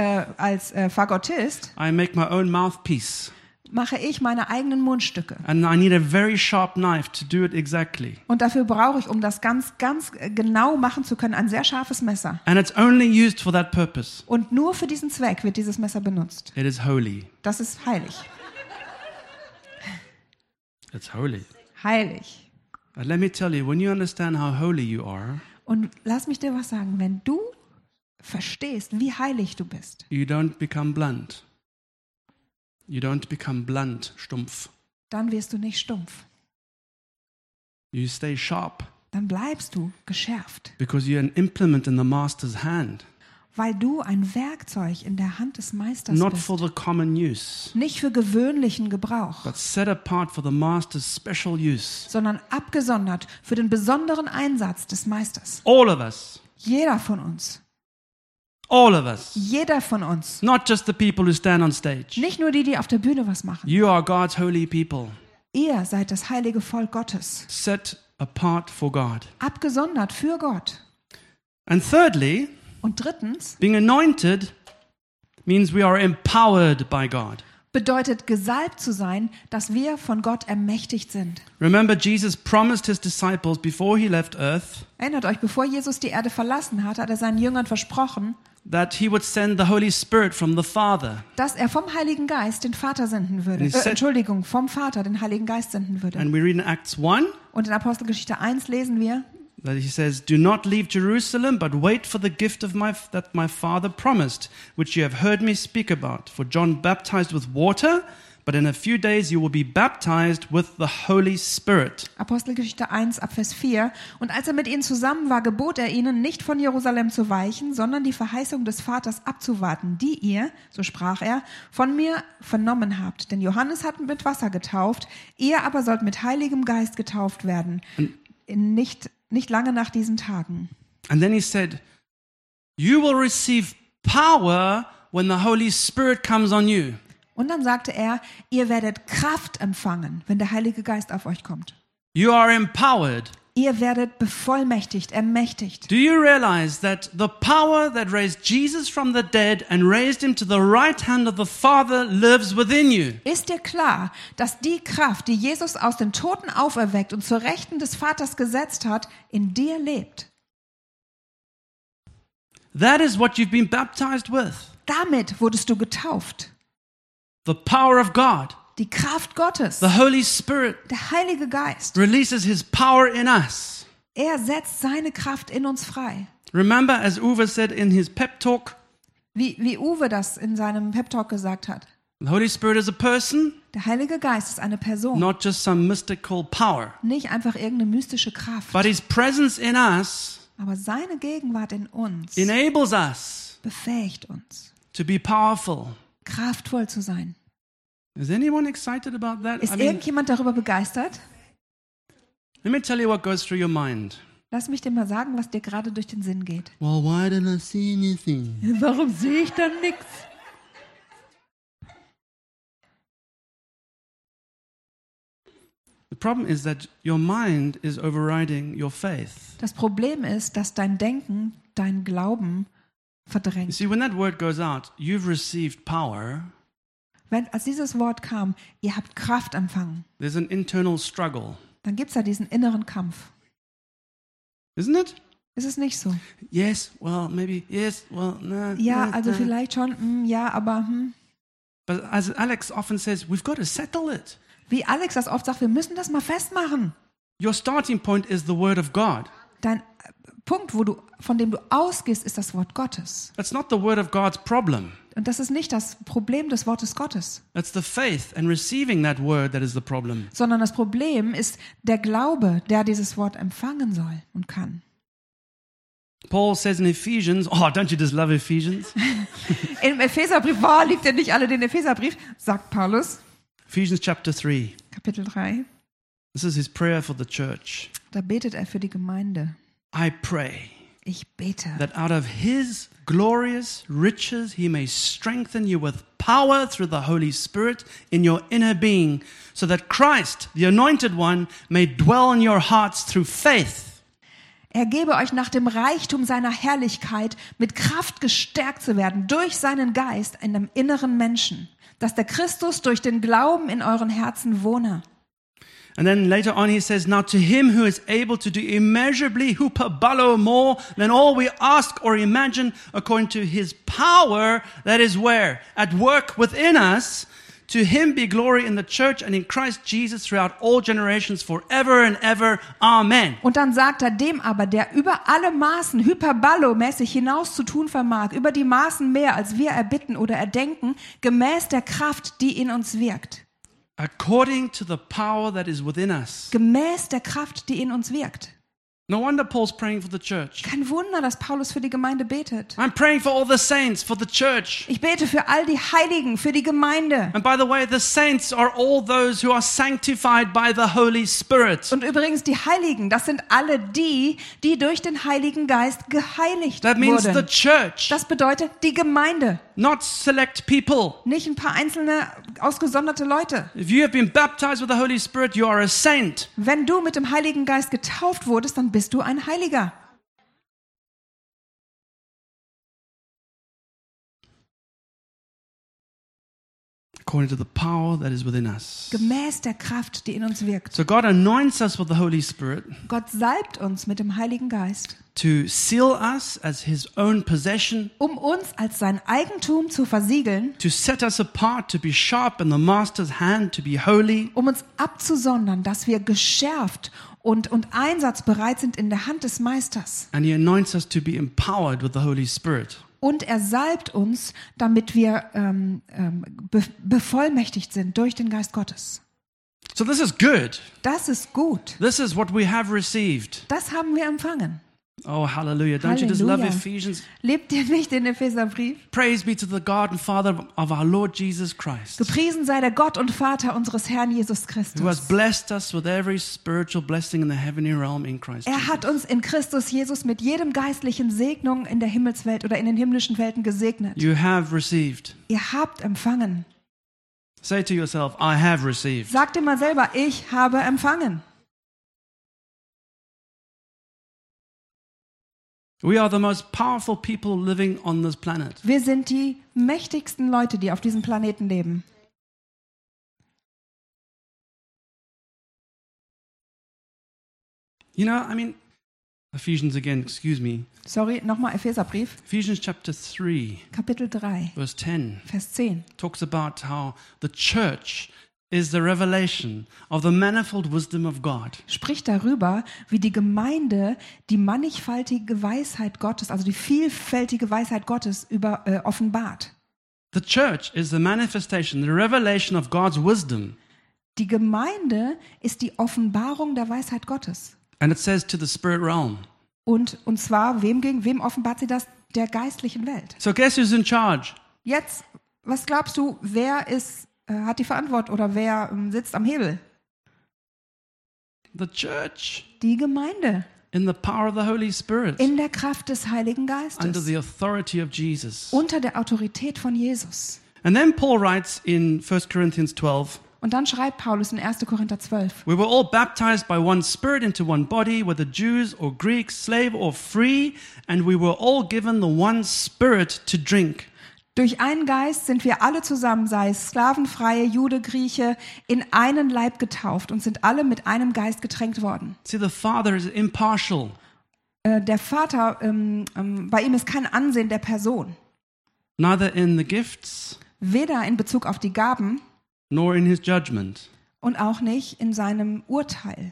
[SPEAKER 2] Fagottist
[SPEAKER 1] I make my own mouthpiece.
[SPEAKER 2] mache ich meine eigenen Mundstücke.
[SPEAKER 1] And I need a very sharp knife to do it exactly.
[SPEAKER 2] Und dafür brauche ich, um das ganz genau machen zu können, ein sehr scharfes Messer.
[SPEAKER 1] And it's only used for that purpose.
[SPEAKER 2] Und nur für diesen Zweck wird dieses Messer benutzt.
[SPEAKER 1] It is holy.
[SPEAKER 2] Das ist heilig.
[SPEAKER 1] It's holy.
[SPEAKER 2] Heilig.
[SPEAKER 1] But let me tell you, when you understand how holy you are,
[SPEAKER 2] Und lass mich dir was sagen, wenn du verstehst, wie heilig du bist,
[SPEAKER 1] you don't become blunt. You don't become blunt, stumpf.
[SPEAKER 2] dann wirst du nicht stumpf.
[SPEAKER 1] You stay sharp
[SPEAKER 2] Dann bleibst du geschärft,
[SPEAKER 1] because you're an implement in the master's hand,
[SPEAKER 2] weil du ein Werkzeug in der Hand des Meisters
[SPEAKER 1] not
[SPEAKER 2] bist.
[SPEAKER 1] for the common use,
[SPEAKER 2] Nicht für gewöhnlichen Gebrauch,
[SPEAKER 1] but set apart for the master's special use.
[SPEAKER 2] sondern abgesondert für den besonderen Einsatz des Meisters.
[SPEAKER 1] All of us.
[SPEAKER 2] Jeder von uns.
[SPEAKER 1] All of us.
[SPEAKER 2] Jeder von uns.
[SPEAKER 1] Not just the people who stand on stage.
[SPEAKER 2] Nicht nur die, die auf der Bühne was machen.
[SPEAKER 1] You are God's holy people,
[SPEAKER 2] Ihr seid das heilige Volk Gottes.
[SPEAKER 1] set apart for God.
[SPEAKER 2] Abgesondert für Gott.
[SPEAKER 1] And thirdly,
[SPEAKER 2] Und drittens
[SPEAKER 1] being anointed means we are empowered by God.
[SPEAKER 2] bedeutet gesalbt zu sein, dass wir von Gott ermächtigt sind.
[SPEAKER 1] Remember, Jesus promised his disciples before he left earth
[SPEAKER 2] Erinnert euch, bevor Jesus die Erde verlassen hat, hat er seinen Jüngern versprochen,
[SPEAKER 1] that he would send the Holy Spirit from the Father.
[SPEAKER 2] dass er vom Heiligen Geist den Vater senden würde.
[SPEAKER 1] And he said-
[SPEAKER 2] Vom Vater den Heiligen Geist senden würde.
[SPEAKER 1] And we read in Acts 1
[SPEAKER 2] Und in Apostelgeschichte 1 lesen wir,
[SPEAKER 1] that he says, "Do not leave Jerusalem, but wait for the gift that my Father promised, which you have heard me speak about. For John baptized with water, but in a few days you will be baptized with the Holy Spirit.
[SPEAKER 2] Apostelgeschichte 1 ab Vers 4. Und als er mit ihnen zusammen war, gebot er ihnen, nicht von Jerusalem zu weichen, sondern die Verheißung des Vaters abzuwarten, die ihr, so sprach er, von mir vernommen habt. Denn Johannes hat mit Wasser getauft, ihr aber sollt mit Heiligem Geist getauft werden, nicht lange nach diesen Tagen.
[SPEAKER 1] And then he said, you will receive power when the Holy Spirit comes on you.
[SPEAKER 2] Und dann sagte er, ihr werdet Kraft empfangen, wenn der Heilige Geist auf euch kommt.
[SPEAKER 1] You are empowered.
[SPEAKER 2] Ihr werdet bevollmächtigt, ermächtigt.
[SPEAKER 1] Do you realize that the power that raised Jesus from the dead and raised him to the right hand of the Father lives within you?
[SPEAKER 2] Ist dir klar, dass die Kraft, die Jesus aus den Toten auferweckt und zur Rechten des Vaters gesetzt hat, in dir lebt?
[SPEAKER 1] That is what you've been baptized with.
[SPEAKER 2] Damit wurdest du getauft.
[SPEAKER 1] The power of God.
[SPEAKER 2] Die Kraft Gottes,
[SPEAKER 1] The Holy Spirit
[SPEAKER 2] der Heilige Geist,
[SPEAKER 1] releases his power in us.
[SPEAKER 2] er setzt seine Kraft in uns frei.
[SPEAKER 1] Remember, as Uwe said in his pep talk,
[SPEAKER 2] Wie Uwe das in seinem Pep-Talk gesagt hat.
[SPEAKER 1] the Holy Spirit is a person,
[SPEAKER 2] Der Heilige Geist ist eine Person,
[SPEAKER 1] not just some mystical power.
[SPEAKER 2] nicht einfach irgendeine mystische Kraft.
[SPEAKER 1] But his presence in us
[SPEAKER 2] Aber seine Gegenwart in uns
[SPEAKER 1] enables us
[SPEAKER 2] befähigt uns,
[SPEAKER 1] to be powerful.
[SPEAKER 2] kraftvoll zu sein.
[SPEAKER 1] Is anyone excited about that?
[SPEAKER 2] Ist irgendjemand darüber begeistert?
[SPEAKER 1] Let me tell you what goes through your mind.
[SPEAKER 2] Lass mich dir mal sagen, was dir gerade durch den Sinn geht.
[SPEAKER 1] Well, why didn't I see anything?
[SPEAKER 2] Warum sehe ich dann nichts?
[SPEAKER 1] The problem is that your mind is overriding your faith.
[SPEAKER 2] Das Problem ist, dass dein Denken, dein Glauben
[SPEAKER 1] You
[SPEAKER 2] verdrängt.
[SPEAKER 1] see, when that word goes out, you've received power.
[SPEAKER 2] Als dieses Wort kam, ihr habt Kraft empfangen,
[SPEAKER 1] There's an internal struggle,
[SPEAKER 2] dann gibt es da diesen inneren Kampf.
[SPEAKER 1] isn't it?
[SPEAKER 2] Ist es nicht so?
[SPEAKER 1] Yes, well, maybe, yes, well, no.
[SPEAKER 2] Ja,
[SPEAKER 1] no,
[SPEAKER 2] also
[SPEAKER 1] no.
[SPEAKER 2] vielleicht schon, ja, aber
[SPEAKER 1] But as Alex often says, we've got to settle it.
[SPEAKER 2] wie Alex das oft sagt, wir müssen das mal festmachen.
[SPEAKER 1] Your starting point is the word of God.
[SPEAKER 2] Dein Punkt, von dem du ausgehst, ist das Wort Gottes.
[SPEAKER 1] That's not the word of God's problem.
[SPEAKER 2] Und das ist nicht das Problem des Wortes Gottes,
[SPEAKER 1] That's the faith and receiving that word that is the problem.
[SPEAKER 2] sondern das Problem ist der Glaube, der dieses Wort empfangen soll und kann.
[SPEAKER 1] Paul says in Ephesians, oh, don't you just love Ephesians?
[SPEAKER 2] Im Epheserbrief, liebt ihr nicht alle den Epheserbrief, sagt Paulus,
[SPEAKER 1] Ephesians chapter 3.
[SPEAKER 2] Kapitel 3,
[SPEAKER 1] This is his prayer for the church.
[SPEAKER 2] da betet er für die Gemeinde.
[SPEAKER 1] I pray
[SPEAKER 2] Ich bete,
[SPEAKER 1] that out of his glorious riches he may strengthen you with power through the Holy Spirit in your inner being, so that Christ, the Anointed One, may dwell in your hearts through faith.
[SPEAKER 2] er gebe euch nach dem Reichtum seiner Herrlichkeit mit Kraft gestärkt zu werden durch seinen Geist in dem inneren Menschen, dass der Christus durch den Glauben in euren Herzen wohne.
[SPEAKER 1] And then later on he says, now to him who is able to do immeasurably huperballo more than all we ask or imagine, according to his power that is where? At work within us. To him be glory in the church and in Christ Jesus throughout all generations forever and ever. Amen.
[SPEAKER 2] Und dann sagt er, dem aber, der über alle Maßen hyperballo-mäßig hinaus zu tun vermag, über die Maßen mehr, als wir erbitten oder erdenken, gemäß der Kraft, die in uns wirkt.
[SPEAKER 1] According to the power that is within us.
[SPEAKER 2] Gemäß der Kraft, die in uns wirkt.
[SPEAKER 1] No wonder Paul's praying for the church.
[SPEAKER 2] Kein Wunder, dass Paulus für die Gemeinde betet.
[SPEAKER 1] I'm praying for all the saints, for the church.
[SPEAKER 2] Ich bete für all die Heiligen, für die Gemeinde.
[SPEAKER 1] And by the way, the saints are all those who are sanctified by the Holy Spirit.
[SPEAKER 2] Und übrigens die Heiligen, das sind alle die, die durch den Heiligen Geist geheiligt
[SPEAKER 1] That means the
[SPEAKER 2] wurden.
[SPEAKER 1] church,
[SPEAKER 2] Das bedeutet die Gemeinde,
[SPEAKER 1] not select people.
[SPEAKER 2] nicht ein paar einzelne ausgesonderte Leute.
[SPEAKER 1] If you have been baptized with the Holy Spirit, you are a saint.
[SPEAKER 2] Wenn du mit dem Heiligen Geist getauft wurdest, dann bist du ein Heiliger.
[SPEAKER 1] According to the power that is within us.
[SPEAKER 2] Gemäß der Kraft, die in uns wirkt.
[SPEAKER 1] So God anoints us with the Holy Spirit
[SPEAKER 2] Gott salbt uns mit dem Heiligen Geist,
[SPEAKER 1] to seal us as his own possession,
[SPEAKER 2] um uns als sein Eigentum zu versiegeln,
[SPEAKER 1] to set us apart, to be sharp in the master's hand, to be holy.
[SPEAKER 2] um uns abzusondern, dass wir geschärft und einsatzbereit sind in der Hand des Meisters.
[SPEAKER 1] And he anoints us to be empowered with the Holy Spirit.
[SPEAKER 2] Und er salbt uns, damit wir bevollmächtigt sind durch den Geist Gottes.
[SPEAKER 1] So this is good.
[SPEAKER 2] Das ist gut.
[SPEAKER 1] This is what we have received.
[SPEAKER 2] Das haben wir empfangen.
[SPEAKER 1] Oh, hallelujah. Don't you just love
[SPEAKER 2] Halleluja.
[SPEAKER 1] Ephesians?
[SPEAKER 2] Lebt ihr nicht den Epheserbrief?
[SPEAKER 1] Praise be to the God and Father of our Lord Jesus Christ,
[SPEAKER 2] Gepriesen sei der Gott und Vater unseres Herrn Jesus
[SPEAKER 1] who has
[SPEAKER 2] Christus.
[SPEAKER 1] blessed us with every spiritual blessing in the heavenly realm in Christ
[SPEAKER 2] Er
[SPEAKER 1] Jesus.
[SPEAKER 2] hat uns in Christus Jesus mit jedem geistlichen Segnung in der Himmelswelt oder in den himmlischen Welten gesegnet.
[SPEAKER 1] You have received.
[SPEAKER 2] Ihr habt empfangen.
[SPEAKER 1] Say to yourself, I have received.
[SPEAKER 2] Sagt dir mal selber, ich habe empfangen.
[SPEAKER 1] We are the most powerful people living on this planet.
[SPEAKER 2] Wir sind die mächtigsten Leute, die auf diesem Planeten leben.
[SPEAKER 1] You know, I mean, Ephesians again, excuse me.
[SPEAKER 2] Sorry, nochmal Epheserbrief,
[SPEAKER 1] Ephesians chapter 3,
[SPEAKER 2] Kapitel 3,
[SPEAKER 1] verse 10,
[SPEAKER 2] Vers 10.
[SPEAKER 1] talks about how the church is the revelation of the manifold wisdom of God.
[SPEAKER 2] Spricht darüber, wie die Gemeinde die mannigfaltige Weisheit Gottes, also die vielfältige Weisheit Gottes offenbart.
[SPEAKER 1] The church is the manifestation, the revelation of God's wisdom.
[SPEAKER 2] Die Gemeinde ist die Offenbarung der Weisheit Gottes.
[SPEAKER 1] And it says to the spirit realm.
[SPEAKER 2] Und zwar, wem offenbart sie das? Der geistlichen Welt.
[SPEAKER 1] So guess who's in charge?
[SPEAKER 2] Jetzt, was glaubst du, wer hat die Verantwortung oder wer sitzt am Hebel?
[SPEAKER 1] The church.
[SPEAKER 2] Die Gemeinde.
[SPEAKER 1] In the power of the Holy Spirit.
[SPEAKER 2] In der Kraft des Heiligen
[SPEAKER 1] Under
[SPEAKER 2] Geistes.
[SPEAKER 1] the authority of Jesus.
[SPEAKER 2] Unter der Autorität von Jesus.
[SPEAKER 1] And then Paul writes in 1 Corinthians 12,
[SPEAKER 2] Und dann schreibt Paulus in 1. Korinther 12.
[SPEAKER 1] we were all baptized by one spirit into one body, whether Jews or Greeks, slave or free, and we were all given the one spirit to drink.
[SPEAKER 2] Durch einen Geist sind wir alle zusammen, sei es Sklavenfreie, Jude, Grieche, in einen Leib getauft und sind alle mit einem Geist getränkt worden.
[SPEAKER 1] See, the Father is impartial.
[SPEAKER 2] Der Vater, bei ihm ist kein Ansehen der Person.
[SPEAKER 1] Neither in the gifts
[SPEAKER 2] Weder in Bezug auf die Gaben
[SPEAKER 1] nor in his judgment.
[SPEAKER 2] und auch nicht in seinem Urteil.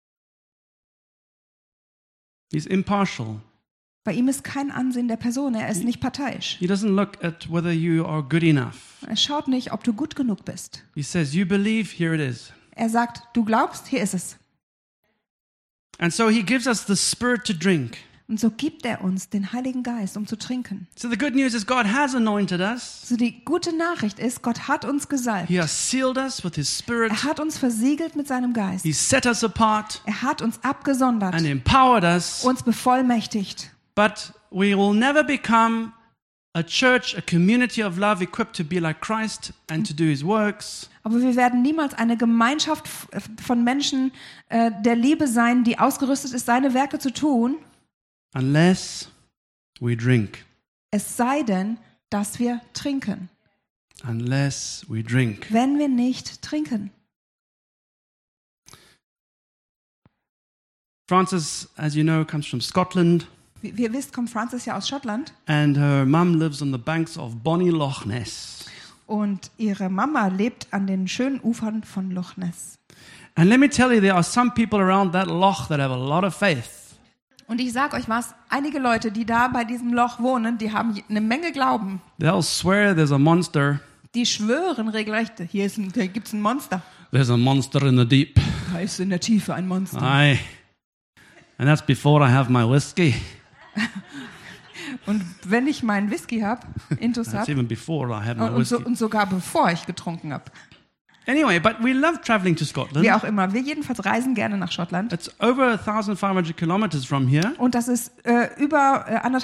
[SPEAKER 1] He's impartial.
[SPEAKER 2] Bei ihm ist kein Ansehen der Person, er ist nicht parteiisch.
[SPEAKER 1] He doesn't look at whether you are good enough.
[SPEAKER 2] Er schaut nicht, ob du gut genug bist.
[SPEAKER 1] He says, you believe, here it is.
[SPEAKER 2] Er sagt, du glaubst, hier ist es.
[SPEAKER 1] And so he gives us the spirit to drink.
[SPEAKER 2] Und so gibt er uns den Heiligen Geist, um zu trinken.
[SPEAKER 1] So the good news is God has anointed us.
[SPEAKER 2] So die gute Nachricht ist, Gott hat uns gesalbt.
[SPEAKER 1] He has sealed us with his spirit.
[SPEAKER 2] Er hat uns versiegelt mit seinem Geist.
[SPEAKER 1] He set us apart
[SPEAKER 2] Er hat uns abgesondert,
[SPEAKER 1] and empowered us.
[SPEAKER 2] uns bevollmächtigt.
[SPEAKER 1] But we will never become a church, a community of love equipped to be like Christ and to do his works
[SPEAKER 2] Aber wir werden niemals eine Gemeinschaft von Menschen der Liebe sein, die ausgerüstet ist, seine Werke zu tun,
[SPEAKER 1] unless we drink.
[SPEAKER 2] es sei denn, dass wir trinken.
[SPEAKER 1] Unless we drink.
[SPEAKER 2] Wenn wir nicht trinken.
[SPEAKER 1] Frances, as you know, comes from Scotland,
[SPEAKER 2] Wie ihr wisst, kommt Frances ja aus Schottland
[SPEAKER 1] and her mum lives on the banks of Bonnie Loch Ness.
[SPEAKER 2] und ihre Mama lebt an den schönen Ufern von Loch Ness.
[SPEAKER 1] And let me tell you, there are some people around that loch that have a lot of faith.
[SPEAKER 2] Und ich sag euch was, einige Leute, die da bei diesem Loch wohnen, die haben eine Menge Glauben.
[SPEAKER 1] They'll swear there's a monster.
[SPEAKER 2] Die schwören regelrecht, hier gibt's ein Monster.
[SPEAKER 1] There's a monster in the deep.
[SPEAKER 2] Da ist in der Tiefe ein Monster.
[SPEAKER 1] Aye. And that's before I have my whiskey.
[SPEAKER 2] Und wenn ich meinen Whisky habe, Intus
[SPEAKER 1] That's
[SPEAKER 2] habe,
[SPEAKER 1] even before I have my
[SPEAKER 2] und
[SPEAKER 1] whiskey.
[SPEAKER 2] sogar bevor ich getrunken habe.
[SPEAKER 1] Anyway, but we love traveling to Scotland.
[SPEAKER 2] Wie auch immer, wir jedenfalls reisen gerne nach Schottland.
[SPEAKER 1] It's over 1,500 kilometers from here.
[SPEAKER 2] Und das ist über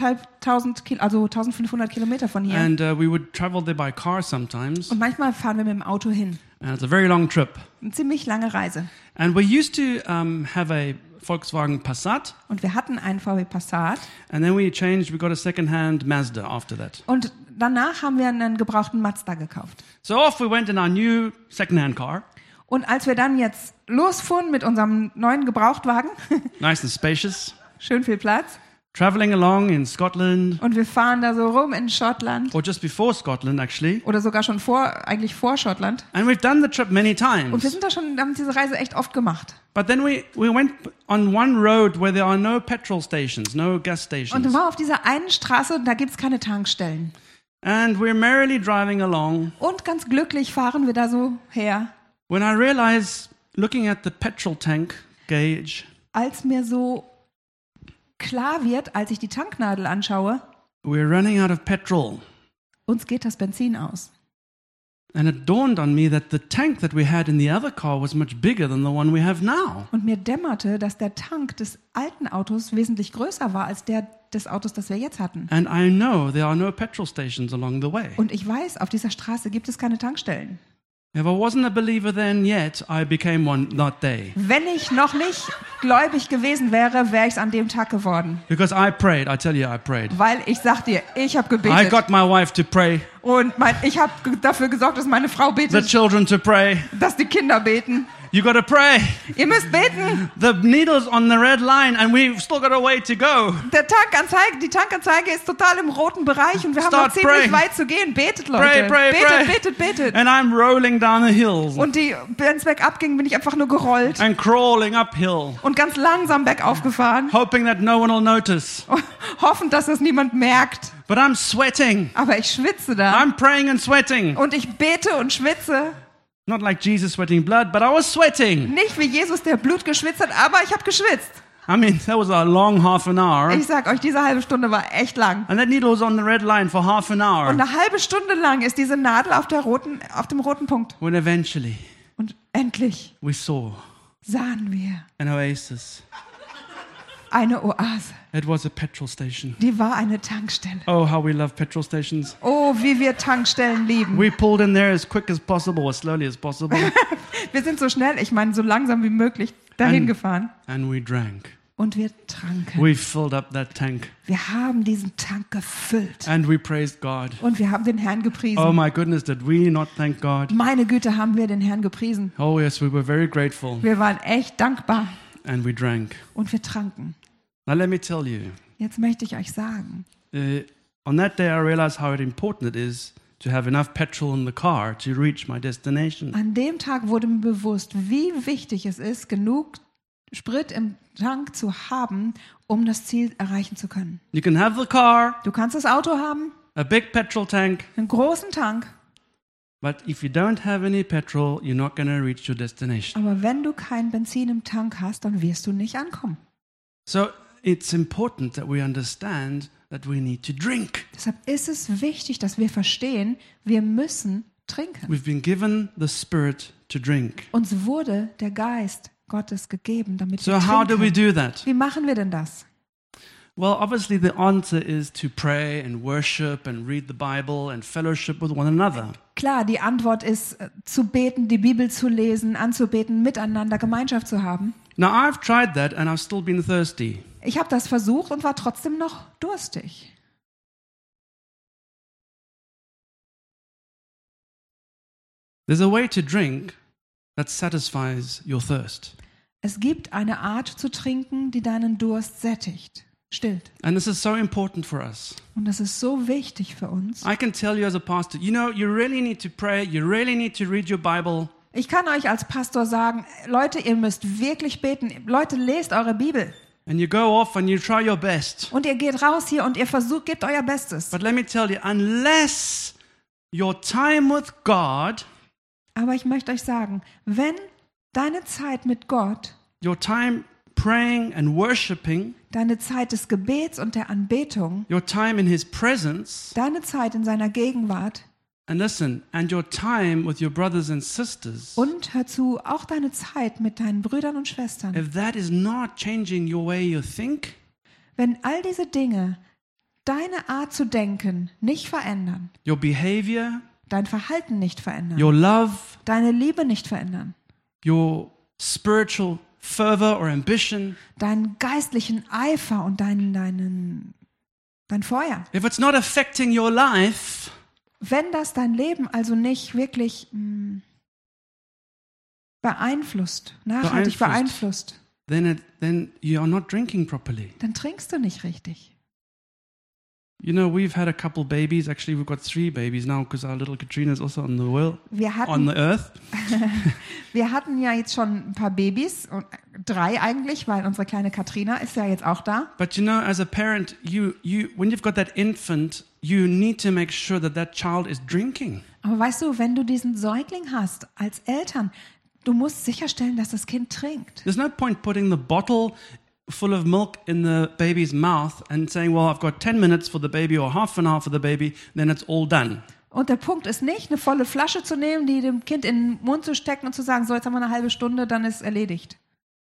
[SPEAKER 2] 1500 Kilometer von hier.
[SPEAKER 1] And we would travel there by car sometimes.
[SPEAKER 2] Und manchmal fahren wir mit dem Auto hin.
[SPEAKER 1] And it's a very long trip.
[SPEAKER 2] Eine ziemlich lange Reise.
[SPEAKER 1] And we used to have a Volkswagen Passat.
[SPEAKER 2] Und wir hatten einen VW Passat.
[SPEAKER 1] And then we got a second-hand Mazda after that.
[SPEAKER 2] Und danach haben wir einen gebrauchten Mazda gekauft.
[SPEAKER 1] So off we went in our new second-hand car.
[SPEAKER 2] Und als wir dann jetzt losfuhren mit unserem neuen Gebrauchtwagen,
[SPEAKER 1] Nice and spacious.
[SPEAKER 2] schön viel Platz,
[SPEAKER 1] traveling along in Scotland,
[SPEAKER 2] Und wir fahren da so rum in Schottland
[SPEAKER 1] or just before Scotland actually,
[SPEAKER 2] oder sogar schon eigentlich vor Schottland.
[SPEAKER 1] and we've done the trip many
[SPEAKER 2] Und wir
[SPEAKER 1] times.
[SPEAKER 2] sind da schon, haben diese Reise echt oft gemacht.
[SPEAKER 1] But then we went on one road where there are no petrol stations, no gas
[SPEAKER 2] Und wir
[SPEAKER 1] stations.
[SPEAKER 2] waren auf dieser einen Straße und da gibt's keine Tankstellen.
[SPEAKER 1] And we're merrily driving along
[SPEAKER 2] Und ganz glücklich fahren wir da so her,
[SPEAKER 1] when I realize, looking at the petrol tank gauge,
[SPEAKER 2] als mir so klar wird, als ich die Tanknadel anschaue,
[SPEAKER 1] we're running out of petrol.
[SPEAKER 2] uns geht das Benzin aus.
[SPEAKER 1] And it dawned on me that the tank that we had in the other car was much bigger than the one we have now.
[SPEAKER 2] Und mir dämmerte, dass der Tank des alten Autos wesentlich größer war als der des Autos, das wir jetzt hatten.
[SPEAKER 1] And I know there are no petrol stations along the way.
[SPEAKER 2] Und ich weiß, auf dieser Straße gibt es keine Tankstellen.
[SPEAKER 1] If I wasn't a believer then yet, I became one that day.
[SPEAKER 2] Wenn ich noch nicht gläubig gewesen wäre, wäre ich es an dem Tag geworden.
[SPEAKER 1] Because I prayed, I tell you, I prayed.
[SPEAKER 2] Weil ich sag dir, ich habe
[SPEAKER 1] I
[SPEAKER 2] gebetet.
[SPEAKER 1] got my wife to pray,
[SPEAKER 2] Und ich habe dafür gesorgt, dass meine Frau
[SPEAKER 1] the
[SPEAKER 2] betet,
[SPEAKER 1] children to pray.
[SPEAKER 2] dass die Kinder beten.
[SPEAKER 1] You got to pray.
[SPEAKER 2] Ihr müsst beten.
[SPEAKER 1] The needle's on the red line and we've still got a way to go.
[SPEAKER 2] Die Tankanzeige ist total im roten Bereich und wir haben noch
[SPEAKER 1] Start
[SPEAKER 2] ziemlich
[SPEAKER 1] praying.
[SPEAKER 2] weit zu gehen. Betet, Leute.
[SPEAKER 1] Pray, pray,
[SPEAKER 2] betet,
[SPEAKER 1] pray.
[SPEAKER 2] betet.
[SPEAKER 1] And I'm rolling down the hills
[SPEAKER 2] Und wenn es bergab ging, bin ich einfach nur gerollt
[SPEAKER 1] and crawling uphill,
[SPEAKER 2] und ganz langsam bergauf gefahren,
[SPEAKER 1] hoping that no one will notice.
[SPEAKER 2] hoffend, dass das niemand merkt.
[SPEAKER 1] But I'm sweating.
[SPEAKER 2] Aber ich schwitze da
[SPEAKER 1] I'm praying and sweating.
[SPEAKER 2] und ich bete und schwitze.
[SPEAKER 1] Not like Jesus sweating blood, but I was sweating.
[SPEAKER 2] Nicht wie Jesus, der Blut geschwitzt hat, aber ich habe geschwitzt.
[SPEAKER 1] I mean, that was a long half an hour.
[SPEAKER 2] Ich sag euch, diese halbe Stunde war echt lang.
[SPEAKER 1] And that needle was on the red line for half an hour.
[SPEAKER 2] Und eine halbe Stunde lang ist diese Nadel auf dem roten Punkt.
[SPEAKER 1] When eventually
[SPEAKER 2] Und endlich
[SPEAKER 1] we saw
[SPEAKER 2] sahen wir
[SPEAKER 1] an oasis.
[SPEAKER 2] eine Oase.
[SPEAKER 1] It was a petrol station.
[SPEAKER 2] Die war eine Tankstelle.
[SPEAKER 1] Oh, how we love petrol stations.
[SPEAKER 2] Oh, wie wir Tankstellen lieben.
[SPEAKER 1] We pulled in there as quick as possible, as slowly as possible,
[SPEAKER 2] Wir sind so schnell, ich meine so langsam wie möglich, dahin
[SPEAKER 1] An-
[SPEAKER 2] gefahren.
[SPEAKER 1] and we drank.
[SPEAKER 2] Und wir tranken.
[SPEAKER 1] We filled up that tank
[SPEAKER 2] Wir haben diesen Tank gefüllt.
[SPEAKER 1] and we praised God.
[SPEAKER 2] Und wir haben den Herrn gepriesen.
[SPEAKER 1] Oh my goodness, did we not thank God?
[SPEAKER 2] Meine Güte, haben wir den Herrn gepriesen.
[SPEAKER 1] Oh yes, we were very grateful
[SPEAKER 2] Wir waren echt dankbar.
[SPEAKER 1] and we drank.
[SPEAKER 2] Und wir tranken.
[SPEAKER 1] Now let me tell you,
[SPEAKER 2] Jetzt möchte ich euch sagen,
[SPEAKER 1] on that day I realized how important it is to have enough petrol in the car to reach my destination.
[SPEAKER 2] an dem Tag wurde mir bewusst, wie wichtig es ist, genug Sprit im Tank zu haben, um das Ziel erreichen zu können.
[SPEAKER 1] You can have the car,
[SPEAKER 2] Du kannst das Auto haben,
[SPEAKER 1] a big petrol tank,
[SPEAKER 2] einen großen Tank,
[SPEAKER 1] but if you don't have any petrol, you're not going to reach your destination.
[SPEAKER 2] aber wenn du kein Benzin im Tank hast, dann wirst du nicht ankommen.
[SPEAKER 1] So it's important that we understand that we need to drink.
[SPEAKER 2] Deshalb ist es wichtig, dass wir verstehen, wir müssen trinken.
[SPEAKER 1] We've been given the Spirit to drink.
[SPEAKER 2] Uns wurde der Geist Gottes gegeben, damit
[SPEAKER 1] So
[SPEAKER 2] wir
[SPEAKER 1] how do we
[SPEAKER 2] trinken.
[SPEAKER 1] do that?
[SPEAKER 2] Wie machen wir denn das?
[SPEAKER 1] Well, obviously the answer is to pray and worship and read the Bible and fellowship with one another.
[SPEAKER 2] Klar, die Antwort ist, zu beten, die Bibel zu lesen, anzubeten, miteinander Gemeinschaft zu haben.
[SPEAKER 1] Now I've tried that and I've still been thirsty.
[SPEAKER 2] Ich habe das versucht und war trotzdem noch durstig.
[SPEAKER 1] There's a way to drink that satisfies your thirst.
[SPEAKER 2] Es gibt eine Art zu trinken, die deinen Durst sättigt, stillt.
[SPEAKER 1] And this is so important for us.
[SPEAKER 2] Und das ist so wichtig für uns.
[SPEAKER 1] I can tell you as a pastor, you know, you really need to pray, you really need to read your Bible.
[SPEAKER 2] Ich kann euch als Pastor sagen, Leute, ihr müsst wirklich beten. Leute, lest eure Bibel.
[SPEAKER 1] And you go off and you try your best.
[SPEAKER 2] Und ihr geht raus hier und ihr versucht, gebt euer Bestes.
[SPEAKER 1] But let me tell you, unless your time with God,
[SPEAKER 2] Aber ich möchte euch sagen, wenn deine Zeit mit Gott,
[SPEAKER 1] your time praying and worshiping,
[SPEAKER 2] deine Zeit des Gebets und der Anbetung,
[SPEAKER 1] your time in His presence,
[SPEAKER 2] deine Zeit in seiner Gegenwart
[SPEAKER 1] and listen, and your time with your brothers and sisters,
[SPEAKER 2] und hör zu, auch deine Zeit mit deinen Brüdern und Schwestern,
[SPEAKER 1] if that is not changing your way you think,
[SPEAKER 2] wenn all diese Dinge deine Art zu denken nicht verändern,
[SPEAKER 1] your behavior,
[SPEAKER 2] dein Verhalten nicht verändern,
[SPEAKER 1] your love,
[SPEAKER 2] deine Liebe nicht verändern,
[SPEAKER 1] your spiritual fervor or ambition,
[SPEAKER 2] deinen geistlichen Eifer und dein Feuer.
[SPEAKER 1] if it's not affecting your life,
[SPEAKER 2] Wenn das dein Leben also nicht wirklich beeinflusst, nachhaltig beeinflusst,
[SPEAKER 1] then you are not drinking properly.
[SPEAKER 2] dann trinkst du nicht richtig.
[SPEAKER 1] You know, we've had a couple babies. Actually, we've got 3 babies now because our little Katrina is also on the world,
[SPEAKER 2] Wir
[SPEAKER 1] on the
[SPEAKER 2] hatten,
[SPEAKER 1] earth.
[SPEAKER 2] wir hatten ja jetzt schon ein paar Babys, 3 eigentlich, weil unsere kleine Katrina ist ja jetzt auch da.
[SPEAKER 1] But you know, as a parent, you when you've got that infant, you need to make sure that that child is drinking.
[SPEAKER 2] Aber weißt du, wenn du diesen Säugling hast, als Eltern, du musst sicherstellen, dass das Kind trinkt.
[SPEAKER 1] There's no point putting the bottle full of milk in the baby's mouth and saying, well, I've got 10 minutes for the baby or half an hour for the baby, then it's all done.
[SPEAKER 2] Und der Punkt ist nicht, eine volle Flasche zu nehmen, die dem Kind in den Mund zu stecken und zu sagen, so, jetzt haben wir eine halbe Stunde, dann ist erledigt.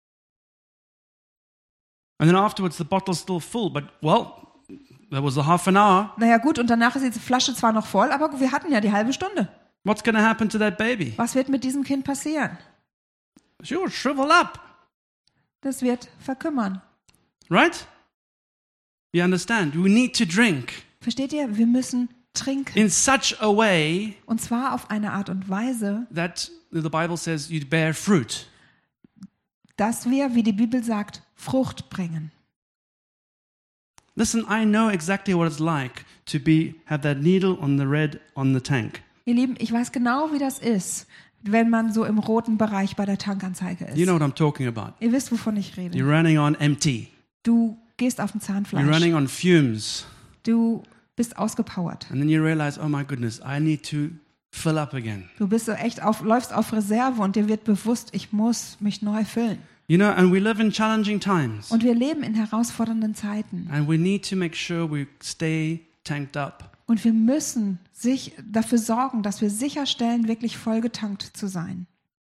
[SPEAKER 1] And then afterwards the bottle's still full, but well, there was a half an hour.
[SPEAKER 2] Naja gut, und danach ist die Flasche zwar noch voll, aber wir hatten ja die halbe Stunde.
[SPEAKER 1] What's going to happen to that baby?
[SPEAKER 2] Was wird mit diesem Kind passieren?
[SPEAKER 1] She will shrivel up,
[SPEAKER 2] Das wird verkümmern.
[SPEAKER 1] right? You understand? We need to drink
[SPEAKER 2] Versteht ihr? Wir müssen trinken.
[SPEAKER 1] in such a way
[SPEAKER 2] Und zwar auf eine Art und Weise,
[SPEAKER 1] that the Bible says you bear fruit.
[SPEAKER 2] dass wir, wie die Bibel sagt, Frucht bringen.
[SPEAKER 1] Listen, I know exactly what it's like to have that needle on the tank.
[SPEAKER 2] Ihr Lieben, ich weiß genau, wie das ist, wenn man so im roten Bereich bei der Tankanzeige ist.
[SPEAKER 1] You know what I'm talking about.
[SPEAKER 2] Ihr wisst, wovon ich rede.
[SPEAKER 1] You're running on empty.
[SPEAKER 2] Du gehst auf dem
[SPEAKER 1] You're
[SPEAKER 2] Zahnfleisch.
[SPEAKER 1] running on fumes.
[SPEAKER 2] Du bist ausgepowert.
[SPEAKER 1] And then you realize, oh my goodness, I need to fill up again.
[SPEAKER 2] Du bist so echt läufst auf Reserve und dir wird bewusst, ich muss mich neu füllen.
[SPEAKER 1] You know, and we live in challenging times.
[SPEAKER 2] Und wir leben in herausfordernden Zeiten.
[SPEAKER 1] And we need to make sure we stay tanked up.
[SPEAKER 2] Und wir müssen dafür sorgen, dass wir sicherstellen, wirklich vollgetankt zu sein.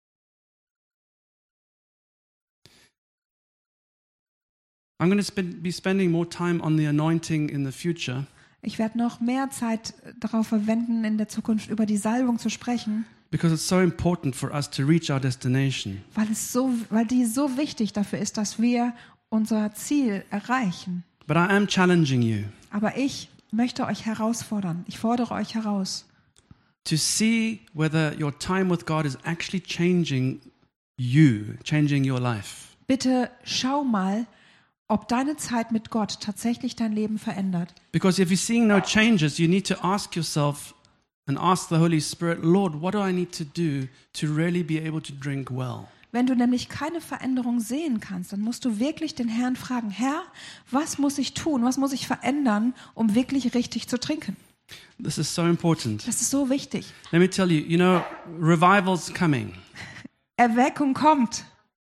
[SPEAKER 1] I'm going to be spending more time on the anointing in the future
[SPEAKER 2] Ich werde noch mehr Zeit darauf verwenden, in der Zukunft über die Salbung zu sprechen,
[SPEAKER 1] because it's so important for us to reach our destination.
[SPEAKER 2] weil die so wichtig dafür ist, dass wir unser Ziel erreichen.
[SPEAKER 1] But I am challenging you
[SPEAKER 2] Aber ich möchte euch herausfordern. Ich fordere euch heraus,
[SPEAKER 1] to see whether your time with God is actually changing your life.
[SPEAKER 2] bitte schau mal, ob deine Zeit mit Gott tatsächlich dein Leben verändert.
[SPEAKER 1] Because if you're seeing no changes, you need to ask yourself and ask the Holy Spirit, Lord, what do I need to do to really be able to drink well?
[SPEAKER 2] Wenn du nämlich keine Veränderung sehen kannst, dann musst du wirklich den Herrn fragen, Herr, was muss ich tun, was muss ich verändern, um wirklich richtig zu trinken?
[SPEAKER 1] This is so important.
[SPEAKER 2] Das ist so wichtig.
[SPEAKER 1] Let me tell you, you know, revival's coming.
[SPEAKER 2] Erweckung kommt.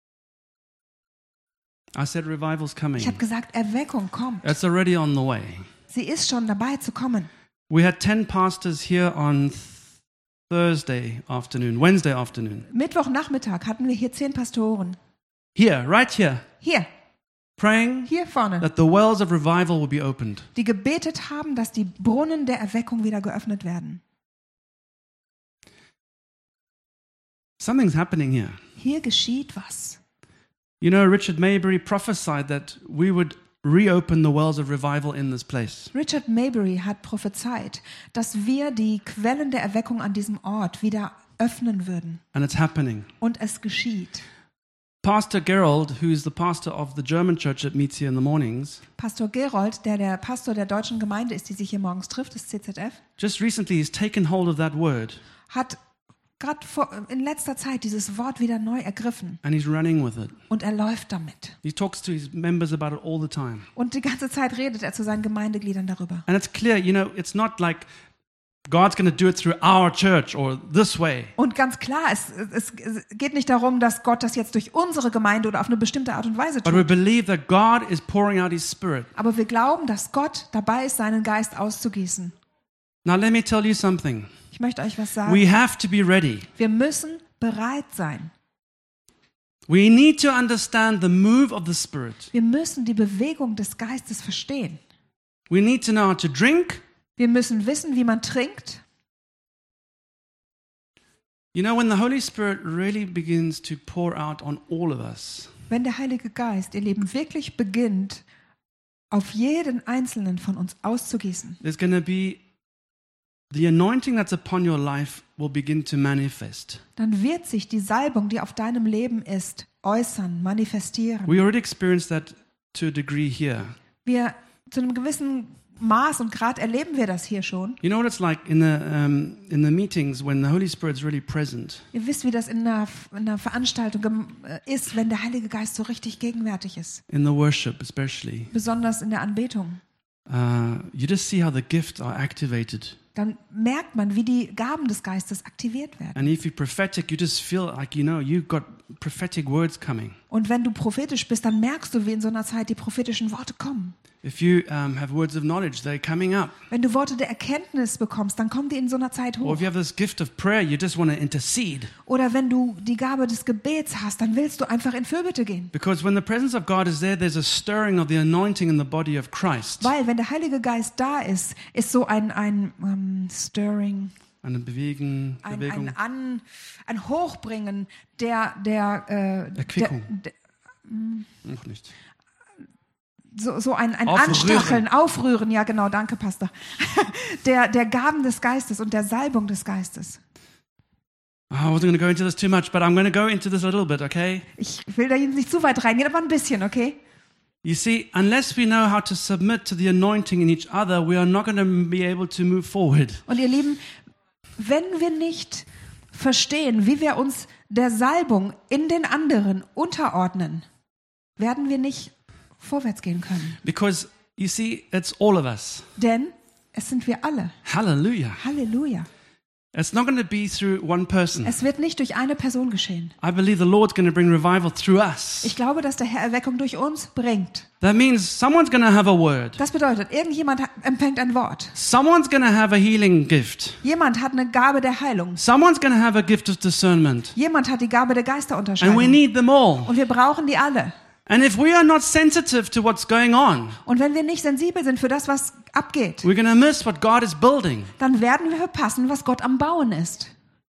[SPEAKER 1] I said revival's coming.
[SPEAKER 2] Ich habe gesagt, Erweckung kommt.
[SPEAKER 1] It's already on the way.
[SPEAKER 2] Sie ist schon dabei zu kommen.
[SPEAKER 1] We had 10 pastors here on Wednesday afternoon.
[SPEAKER 2] Mittwochnachmittag hatten wir hier 10 Pastoren.
[SPEAKER 1] Here, right here,
[SPEAKER 2] Hier
[SPEAKER 1] praying
[SPEAKER 2] vorne.
[SPEAKER 1] that the wells of revival will be opened.
[SPEAKER 2] Die gebetet haben, dass die Brunnen der Erweckung wieder geöffnet werden.
[SPEAKER 1] Something's happening here.
[SPEAKER 2] Hier geschieht was.
[SPEAKER 1] You know, Richard Maybury prophesied that we would reopen the wells of revival in this place.
[SPEAKER 2] Richard Maybury hat prophezeit, dass wir die Quellen der Erweckung an diesem Ort wieder öffnen würden.
[SPEAKER 1] And it's happening.
[SPEAKER 2] Und es geschieht.
[SPEAKER 1] Pastor Gerald, who is the pastor of the German church that meets here in the mornings,
[SPEAKER 2] Pastor Gerold, der Pastor der deutschen Gemeinde ist, die sich hier morgens trifft, das CZF,
[SPEAKER 1] just recently he's taken hold of that word
[SPEAKER 2] hat gerade in letzter Zeit dieses Wort wieder neu ergriffen.
[SPEAKER 1] and he's running with it.
[SPEAKER 2] Und er läuft damit.
[SPEAKER 1] He talks to his members about it all the time.
[SPEAKER 2] Und die ganze Zeit redet er zu seinen Gemeindegliedern darüber.
[SPEAKER 1] And it's clear, you know, it's not like God's going to do it through our church or this way.
[SPEAKER 2] Und ganz klar, es geht nicht darum, dass Gott das jetzt durch unsere Gemeinde oder auf eine bestimmte Art und Weise
[SPEAKER 1] But we
[SPEAKER 2] tut.
[SPEAKER 1] believe that God is pouring out his spirit.
[SPEAKER 2] Aber wir glauben, dass Gott dabei ist, seinen Geist auszugießen.
[SPEAKER 1] Now let me tell you something.
[SPEAKER 2] Ich möchte euch was sagen.
[SPEAKER 1] We have to be ready.
[SPEAKER 2] Wir müssen bereit sein.
[SPEAKER 1] We need to understand the move of the Spirit.
[SPEAKER 2] Wir müssen die Bewegung des Geistes verstehen.
[SPEAKER 1] We need to know how to drink.
[SPEAKER 2] Wir müssen wissen, wie man trinkt.
[SPEAKER 1] You know, when the Holy Spirit really begins to pour out on all of us,
[SPEAKER 2] Wenn der Heilige Geist ihr Leben wirklich beginnt, auf jeden Einzelnen von uns auszugießen,
[SPEAKER 1] there's going to be the anointing that's upon your life will begin to manifest.
[SPEAKER 2] dann wird sich die Salbung, die auf deinem Leben ist, äußern, manifestieren.
[SPEAKER 1] We already experienced that to a degree here.
[SPEAKER 2] Wir zu einem gewissen Maß und Grad erleben wir das hier schon.
[SPEAKER 1] You know what it's like in the meetings when the Holy Spirit's really present.
[SPEAKER 2] Ihr wisst, wie das in einer Veranstaltung ist, wenn der Heilige Geist so richtig gegenwärtig ist.
[SPEAKER 1] In the worship especially.
[SPEAKER 2] Besonders in der Anbetung.
[SPEAKER 1] You just see how the gifts are activated.
[SPEAKER 2] Dann merkt man, wie die Gaben des Geistes aktiviert werden.
[SPEAKER 1] And if you're prophetic, you just feel like, you've got prophetic words coming.
[SPEAKER 2] Und wenn du prophetisch bist, dann merkst du, wie in so einer Zeit die prophetischen Worte kommen.
[SPEAKER 1] If you have words of knowledge, they're coming up.
[SPEAKER 2] Wenn du Worte der Erkenntnis bekommst, dann kommen die in so einer Zeit
[SPEAKER 1] Or
[SPEAKER 2] hoch.
[SPEAKER 1] if you have this gift of prayer, you just want to intercede.
[SPEAKER 2] Oder wenn du die Gabe des Gebets hast, dann willst du einfach in Fürbitte gehen.
[SPEAKER 1] Because when the presence of God is there, there's a stirring of the anointing in the body of Christ.
[SPEAKER 2] Weil, wenn der Heilige Geist da ist so ein Stirring,
[SPEAKER 1] Eine Bewegung.
[SPEAKER 2] ein Hochbringen der
[SPEAKER 1] Erquickung. Noch nicht.
[SPEAKER 2] so ein
[SPEAKER 1] Aufrühren.
[SPEAKER 2] Anstacheln, Aufrühren, ja genau, danke Pastor, der Gaben des Geistes und der Salbung des Geistes.
[SPEAKER 1] I wasn't going to go into this too much, but I'm going to go into this a little bit, okay?
[SPEAKER 2] Ich will da jetzt nicht zu weit reingehen, aber ein bisschen, okay?
[SPEAKER 1] You see, unless we know how to submit to the anointing in each other, we are not going to be able to move forward.
[SPEAKER 2] Und ihr Lieben, wenn wir nicht verstehen, wie wir uns der Salbung in den anderen unterordnen, werden wir nicht vorwärts gehen können.
[SPEAKER 1] Because, you see, it's all of us.
[SPEAKER 2] Denn es sind wir alle.
[SPEAKER 1] Hallelujah.
[SPEAKER 2] Halleluja.
[SPEAKER 1] It's not going to be through one person.
[SPEAKER 2] Es wird nicht durch eine Person geschehen.
[SPEAKER 1] I believe the Lord's going to bring revival through us.
[SPEAKER 2] Ich glaube, dass der Herr Erweckung durch uns bringt.
[SPEAKER 1] That means someone's going to have a word.
[SPEAKER 2] Das bedeutet, irgendjemand empfängt ein Wort.
[SPEAKER 1] Someone's going to have a healing gift.
[SPEAKER 2] Jemand hat eine Gabe der Heilung.
[SPEAKER 1] Someone's going to have a gift of discernment.
[SPEAKER 2] Jemand hat die Gabe der
[SPEAKER 1] And we
[SPEAKER 2] Geisterunterscheidung.
[SPEAKER 1] need them all.
[SPEAKER 2] Und wir brauchen die alle.
[SPEAKER 1] And if we are not sensitive to what's going on,
[SPEAKER 2] Und wenn wir nicht sensibel sind für das, was abgeht,
[SPEAKER 1] we're going to miss what God is building.
[SPEAKER 2] dann werden wir verpassen, was Gott am Bauen ist.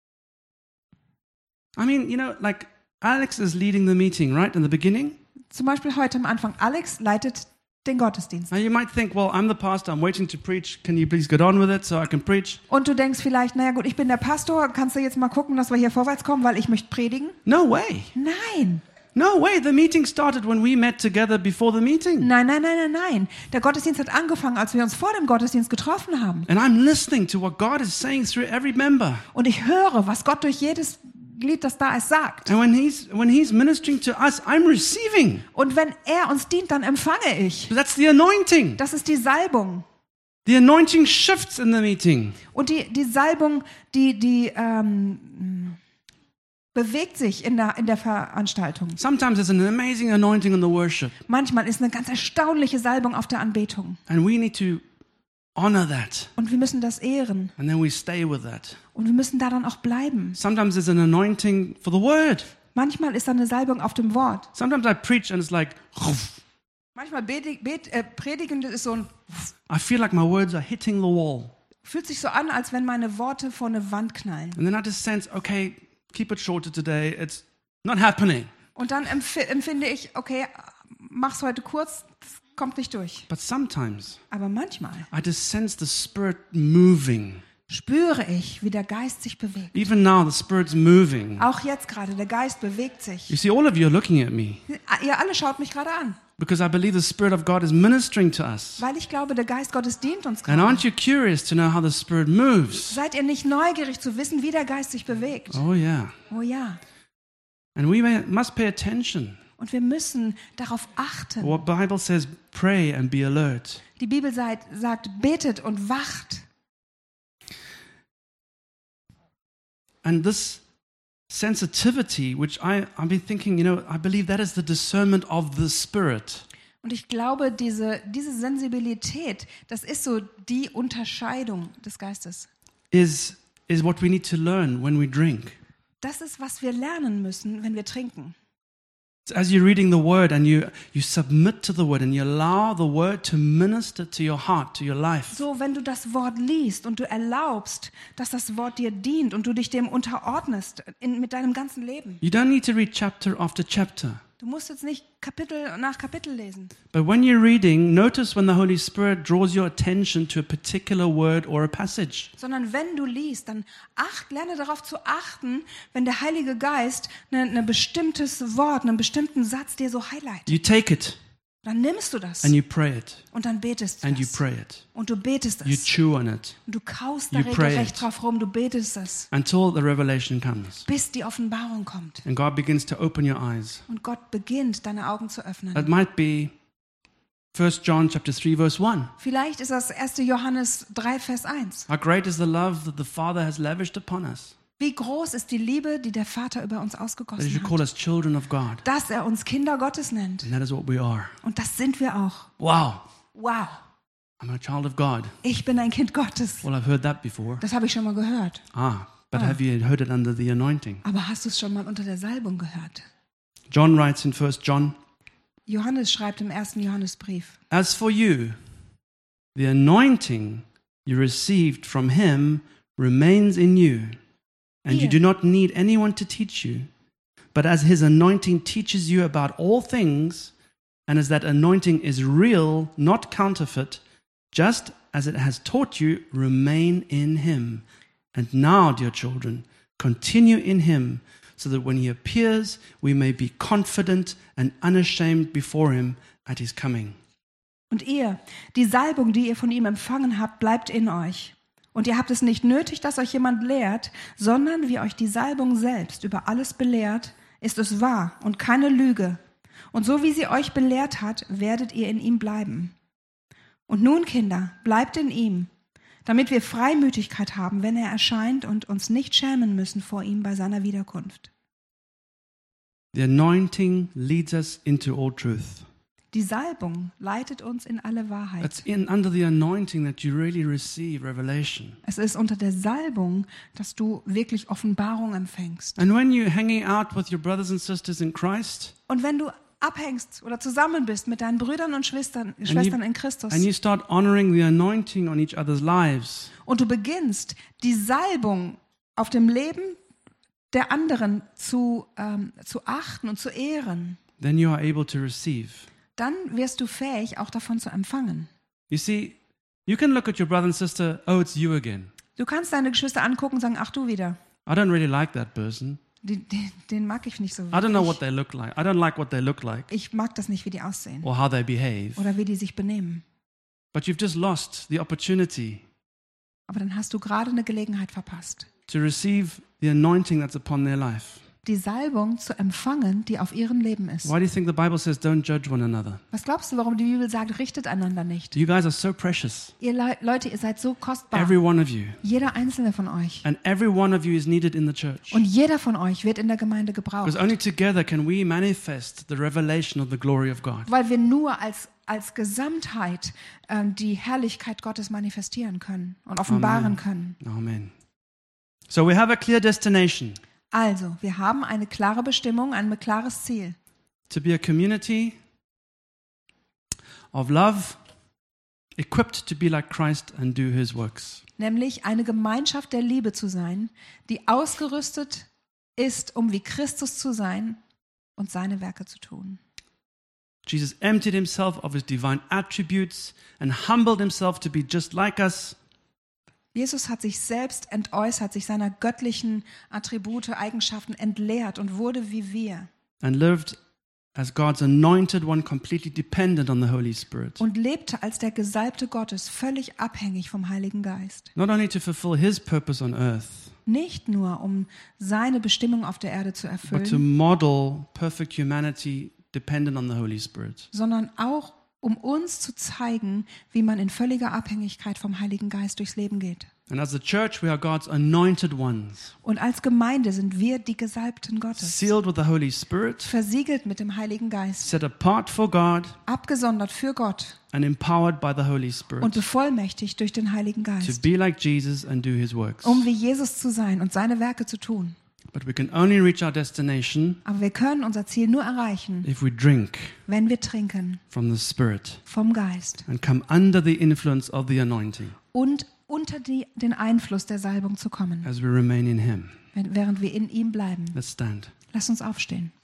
[SPEAKER 1] I mean, like Alex is leading the meeting, right, in the beginning.
[SPEAKER 2] Zum Beispiel heute am Anfang. Alex leitet den Gottesdienst.
[SPEAKER 1] Now you might think, well, I'm the pastor, I'm waiting to preach. Can you please get on with it so I can preach?
[SPEAKER 2] Und du denkst vielleicht, naja gut, ich bin der Pastor, kannst du jetzt mal gucken, dass wir hier vorwärts kommen, weil ich möchte predigen?
[SPEAKER 1] No way.
[SPEAKER 2] Nein.
[SPEAKER 1] No way. The meeting started when we met together before the meeting.
[SPEAKER 2] Nein. Der Gottesdienst hat angefangen, als wir uns vor dem Gottesdienst getroffen haben.
[SPEAKER 1] And I'm listening to what God is saying through every member.
[SPEAKER 2] Und ich höre, was Gott durch jedes Glied, das da ist, sagt.
[SPEAKER 1] And when he's ministering to us, I'm receiving.
[SPEAKER 2] Und wenn er uns dient, dann empfange ich.
[SPEAKER 1] That's the anointing.
[SPEAKER 2] Das ist die Salbung.
[SPEAKER 1] The anointing shifts in the meeting.
[SPEAKER 2] Und die Salbung, die bewegt sich in der Veranstaltung.
[SPEAKER 1] Sometimes there's an amazing anointing in the worship.
[SPEAKER 2] Manchmal ist eine ganz erstaunliche Salbung auf der Anbetung.
[SPEAKER 1] And we need to honor that.
[SPEAKER 2] Und wir müssen das ehren.
[SPEAKER 1] And then we stay with that.
[SPEAKER 2] Und wir müssen da dann auch bleiben.
[SPEAKER 1] Sometimes there's an anointing for the word.
[SPEAKER 2] Manchmal ist da eine Salbung auf dem Wort.
[SPEAKER 1] Sometimes I preach and it's like,
[SPEAKER 2] Manchmal predigen ist so ein,
[SPEAKER 1] I feel like my words are hitting the wall.
[SPEAKER 2] fühlt sich so an, als wenn meine Worte vor eine Wand knallen.
[SPEAKER 1] And then I just sense, okay, keep it shorter today. It's not happening.
[SPEAKER 2] Und dann empfinde ich, okay, mach's heute kurz, das kommt nicht durch.
[SPEAKER 1] But sometimes
[SPEAKER 2] Aber manchmal
[SPEAKER 1] I just sense the Spirit moving.
[SPEAKER 2] spüre ich, wie der Geist sich bewegt.
[SPEAKER 1] Even now, the Spirit's moving.
[SPEAKER 2] Auch jetzt gerade, der Geist bewegt
[SPEAKER 1] You
[SPEAKER 2] sich.
[SPEAKER 1] see, all of you are looking at me
[SPEAKER 2] Ihr alle schaut mich gerade an,
[SPEAKER 1] because I believe the Spirit of God is ministering to us.
[SPEAKER 2] weil ich glaube, der Geist Gottes dient uns
[SPEAKER 1] And
[SPEAKER 2] gerade.
[SPEAKER 1] aren't you curious to know how the Spirit moves?
[SPEAKER 2] Seid ihr nicht neugierig zu wissen, wie der Geist sich bewegt?
[SPEAKER 1] Oh, yeah.
[SPEAKER 2] Oh ja.
[SPEAKER 1] And we must pay attention.
[SPEAKER 2] Und wir müssen darauf achten.
[SPEAKER 1] What Bible says, pray and be alert.
[SPEAKER 2] Die Bibel sagt, betet und wacht.
[SPEAKER 1] And this sensitivity, which I've been thinking, I believe that is the discernment of the Spirit.
[SPEAKER 2] Und ich glaube, diese Sensibilität, das ist so die Unterscheidung des Geistes.
[SPEAKER 1] Is what we need to learn when we drink.
[SPEAKER 2] Das ist, was wir lernen müssen, wenn wir trinken.
[SPEAKER 1] As you're reading the Word and you submit to the Word and you allow the Word to minister to your heart, to your life.
[SPEAKER 2] So, wenn du das Wort liest und du erlaubst, dass das Wort dir dient und du dich dem unterordnest mit deinem ganzen Leben.
[SPEAKER 1] You don't need to read chapter after chapter.
[SPEAKER 2] Du musst jetzt nicht Kapitel nach Kapitel lesen.
[SPEAKER 1] But when you're reading, notice when the Holy Spirit draws your attention to a particular word or a passage.
[SPEAKER 2] Sondern wenn du liest, dann lerne darauf zu achten, wenn der Heilige Geist ein bestimmtes Wort, einen bestimmten Satz dir so highlightet.
[SPEAKER 1] You take it
[SPEAKER 2] Dann nimmst du das
[SPEAKER 1] and you pray it
[SPEAKER 2] und dann betest du
[SPEAKER 1] and you
[SPEAKER 2] das.
[SPEAKER 1] pray it.
[SPEAKER 2] Und du betest
[SPEAKER 1] You
[SPEAKER 2] es.
[SPEAKER 1] chew on it
[SPEAKER 2] Und du kaust da
[SPEAKER 1] You pray
[SPEAKER 2] regelrecht
[SPEAKER 1] it.
[SPEAKER 2] drauf rum, du betest es,
[SPEAKER 1] until the revelation comes.
[SPEAKER 2] bis die Offenbarung kommt.
[SPEAKER 1] And God begins to open your eyes.
[SPEAKER 2] Und Gott beginnt, deine Augen zu
[SPEAKER 1] That
[SPEAKER 2] öffnen.
[SPEAKER 1] might be 1 John chapter 3 verse 1.
[SPEAKER 2] Vielleicht ist das 1. Johannes 3, Vers 1.
[SPEAKER 1] How great is the love that the Father has lavished upon us,
[SPEAKER 2] Wie groß ist die Liebe, die der Vater über uns
[SPEAKER 1] that he
[SPEAKER 2] ausgegossen
[SPEAKER 1] should call
[SPEAKER 2] hat.
[SPEAKER 1] us children of God.
[SPEAKER 2] Dass er uns Kinder Gottes nennt.
[SPEAKER 1] And that is what we are.
[SPEAKER 2] Und das sind wir auch.
[SPEAKER 1] Wow,
[SPEAKER 2] Wow,
[SPEAKER 1] I'm a child of God.
[SPEAKER 2] ich bin ein Kind Gottes.
[SPEAKER 1] Well, I've heard that before.
[SPEAKER 2] Das habe ich schon mal gehört.
[SPEAKER 1] But have you heard it under the anointing?
[SPEAKER 2] Aber hast du es schon mal unter der Salbung gehört?
[SPEAKER 1] John writes in 1 John,
[SPEAKER 2] Johannes schreibt im 1. Johannesbrief:
[SPEAKER 1] as for you, the anointing you received from him remains in you, and you do not need anyone to teach you. But as his anointing teaches you about all things, and as that anointing is real, not counterfeit, just as it has taught you, remain in him. And now, dear children, continue in him, so that when he appears, we may be confident and unashamed before him at his coming.
[SPEAKER 2] Und ihr, die Salbung, die ihr von ihm empfangen habt, bleibt in euch. Und ihr habt es nicht nötig, dass euch jemand lehrt, sondern wie euch die Salbung selbst über alles belehrt, ist es wahr und keine Lüge. Und so wie sie euch belehrt hat, werdet ihr in ihm bleiben. Und nun, Kinder, bleibt in ihm, damit wir Freimütigkeit haben, wenn er erscheint und uns nicht schämen müssen vor ihm bei seiner Wiederkunft.
[SPEAKER 1] The anointing leads us into all truth.
[SPEAKER 2] Die Salbung leitet uns in alle Wahrheit.
[SPEAKER 1] It's under the anointing that you really receive revelation.
[SPEAKER 2] Es ist unter der Salbung, dass du wirklich Offenbarung empfängst.
[SPEAKER 1] And when you're hanging out with your brothers and sisters in Christ,
[SPEAKER 2] Und wenn du abhängst oder zusammen bist mit deinen Brüdern und Schwestern in Christus
[SPEAKER 1] and you start honoring the anointing on each other's lives,
[SPEAKER 2] und du beginnst, die Salbung auf dem Leben der anderen zu achten und zu ehren,
[SPEAKER 1] then you are able to receive.
[SPEAKER 2] dann wirst du fähig, auch davon zu empfangen.
[SPEAKER 1] You see, you can look at your brother and sister, oh, it's you again.
[SPEAKER 2] Du kannst deine Geschwister angucken und sagen, ach du wieder,
[SPEAKER 1] I don't really like that person.
[SPEAKER 2] den mag ich nicht so.
[SPEAKER 1] I don't know what they look like. I don't like what they look like
[SPEAKER 2] Ich mag das nicht, wie die aussehen
[SPEAKER 1] or how they behave.
[SPEAKER 2] oder wie die sich benehmen.
[SPEAKER 1] But you've just lost the opportunity
[SPEAKER 2] Aber dann hast du gerade eine Gelegenheit verpasst,
[SPEAKER 1] to receive the anointing that's upon their life.
[SPEAKER 2] die Salbung zu empfangen, die auf ihrem Leben ist.
[SPEAKER 1] Why do you think the Bible says don't judge one another?
[SPEAKER 2] Was glaubst du, warum die Bibel sagt, richtet einander nicht?
[SPEAKER 1] You guys are so precious.
[SPEAKER 2] Ihr Leute, ihr seid so kostbar.
[SPEAKER 1] Every one of you.
[SPEAKER 2] Jeder einzelne von euch.
[SPEAKER 1] And every one of you is needed in the church.
[SPEAKER 2] Und jeder von euch wird in der Gemeinde gebraucht.
[SPEAKER 1] Because only together can we manifest the revelation of the glory of God.
[SPEAKER 2] Weil wir nur als Gesamtheit die Herrlichkeit Gottes manifestieren können und offenbaren können.
[SPEAKER 1] Amen. So we have a clear destination.
[SPEAKER 2] Also, wir haben eine klare Bestimmung, ein klares Ziel.
[SPEAKER 1] To be a community of love, equipped to be like Christ and do his works.
[SPEAKER 2] Nämlich eine Gemeinschaft der Liebe zu sein, die ausgerüstet ist, um wie Christus zu sein und seine Werke zu tun.
[SPEAKER 1] Jesus emptied himself of his divine attributes and humbled himself to be just like us.
[SPEAKER 2] Jesus hat sich selbst entäußert, sich seiner göttlichen Attribute, Eigenschaften entleert und wurde wie wir.
[SPEAKER 1] And lived as God's anointed one, completely dependent on the Holy Spirit.
[SPEAKER 2] Und lebte als der Gesalbte Gottes, völlig abhängig vom Heiligen Geist.
[SPEAKER 1] Not only to fulfill his purpose on earth,
[SPEAKER 2] Nicht nur, um seine Bestimmung auf der Erde zu
[SPEAKER 1] but to
[SPEAKER 2] erfüllen,
[SPEAKER 1] model perfect humanity dependent on the Holy Spirit.
[SPEAKER 2] sondern auch, um uns zu zeigen, wie man in völliger Abhängigkeit vom Heiligen Geist durchs Leben geht.
[SPEAKER 1] And as a church, we are God's anointed ones,
[SPEAKER 2] Und als Gemeinde sind wir die Gesalbten Gottes,
[SPEAKER 1] sealed with the Holy Spirit,
[SPEAKER 2] versiegelt mit dem Heiligen Geist,
[SPEAKER 1] set apart for God,
[SPEAKER 2] abgesondert für Gott
[SPEAKER 1] and empowered by the Holy
[SPEAKER 2] und
[SPEAKER 1] Spirit
[SPEAKER 2] bevollmächtigt durch den Heiligen
[SPEAKER 1] to
[SPEAKER 2] Geist,
[SPEAKER 1] be like Jesus and do his works.
[SPEAKER 2] um wie Jesus zu sein und seine Werke zu tun.
[SPEAKER 1] But we can only reach our destination
[SPEAKER 2] Aber wir können unser Ziel nur erreichen,
[SPEAKER 1] if we drink
[SPEAKER 2] wenn wir trinken
[SPEAKER 1] from the Spirit
[SPEAKER 2] vom Geist
[SPEAKER 1] and come under the influence of the anointing
[SPEAKER 2] und unter den Einfluss der Salbung zu kommen,
[SPEAKER 1] as we remain in him.
[SPEAKER 2] während wir in ihm bleiben.
[SPEAKER 1] Let's stand.
[SPEAKER 2] Lass uns aufstehen.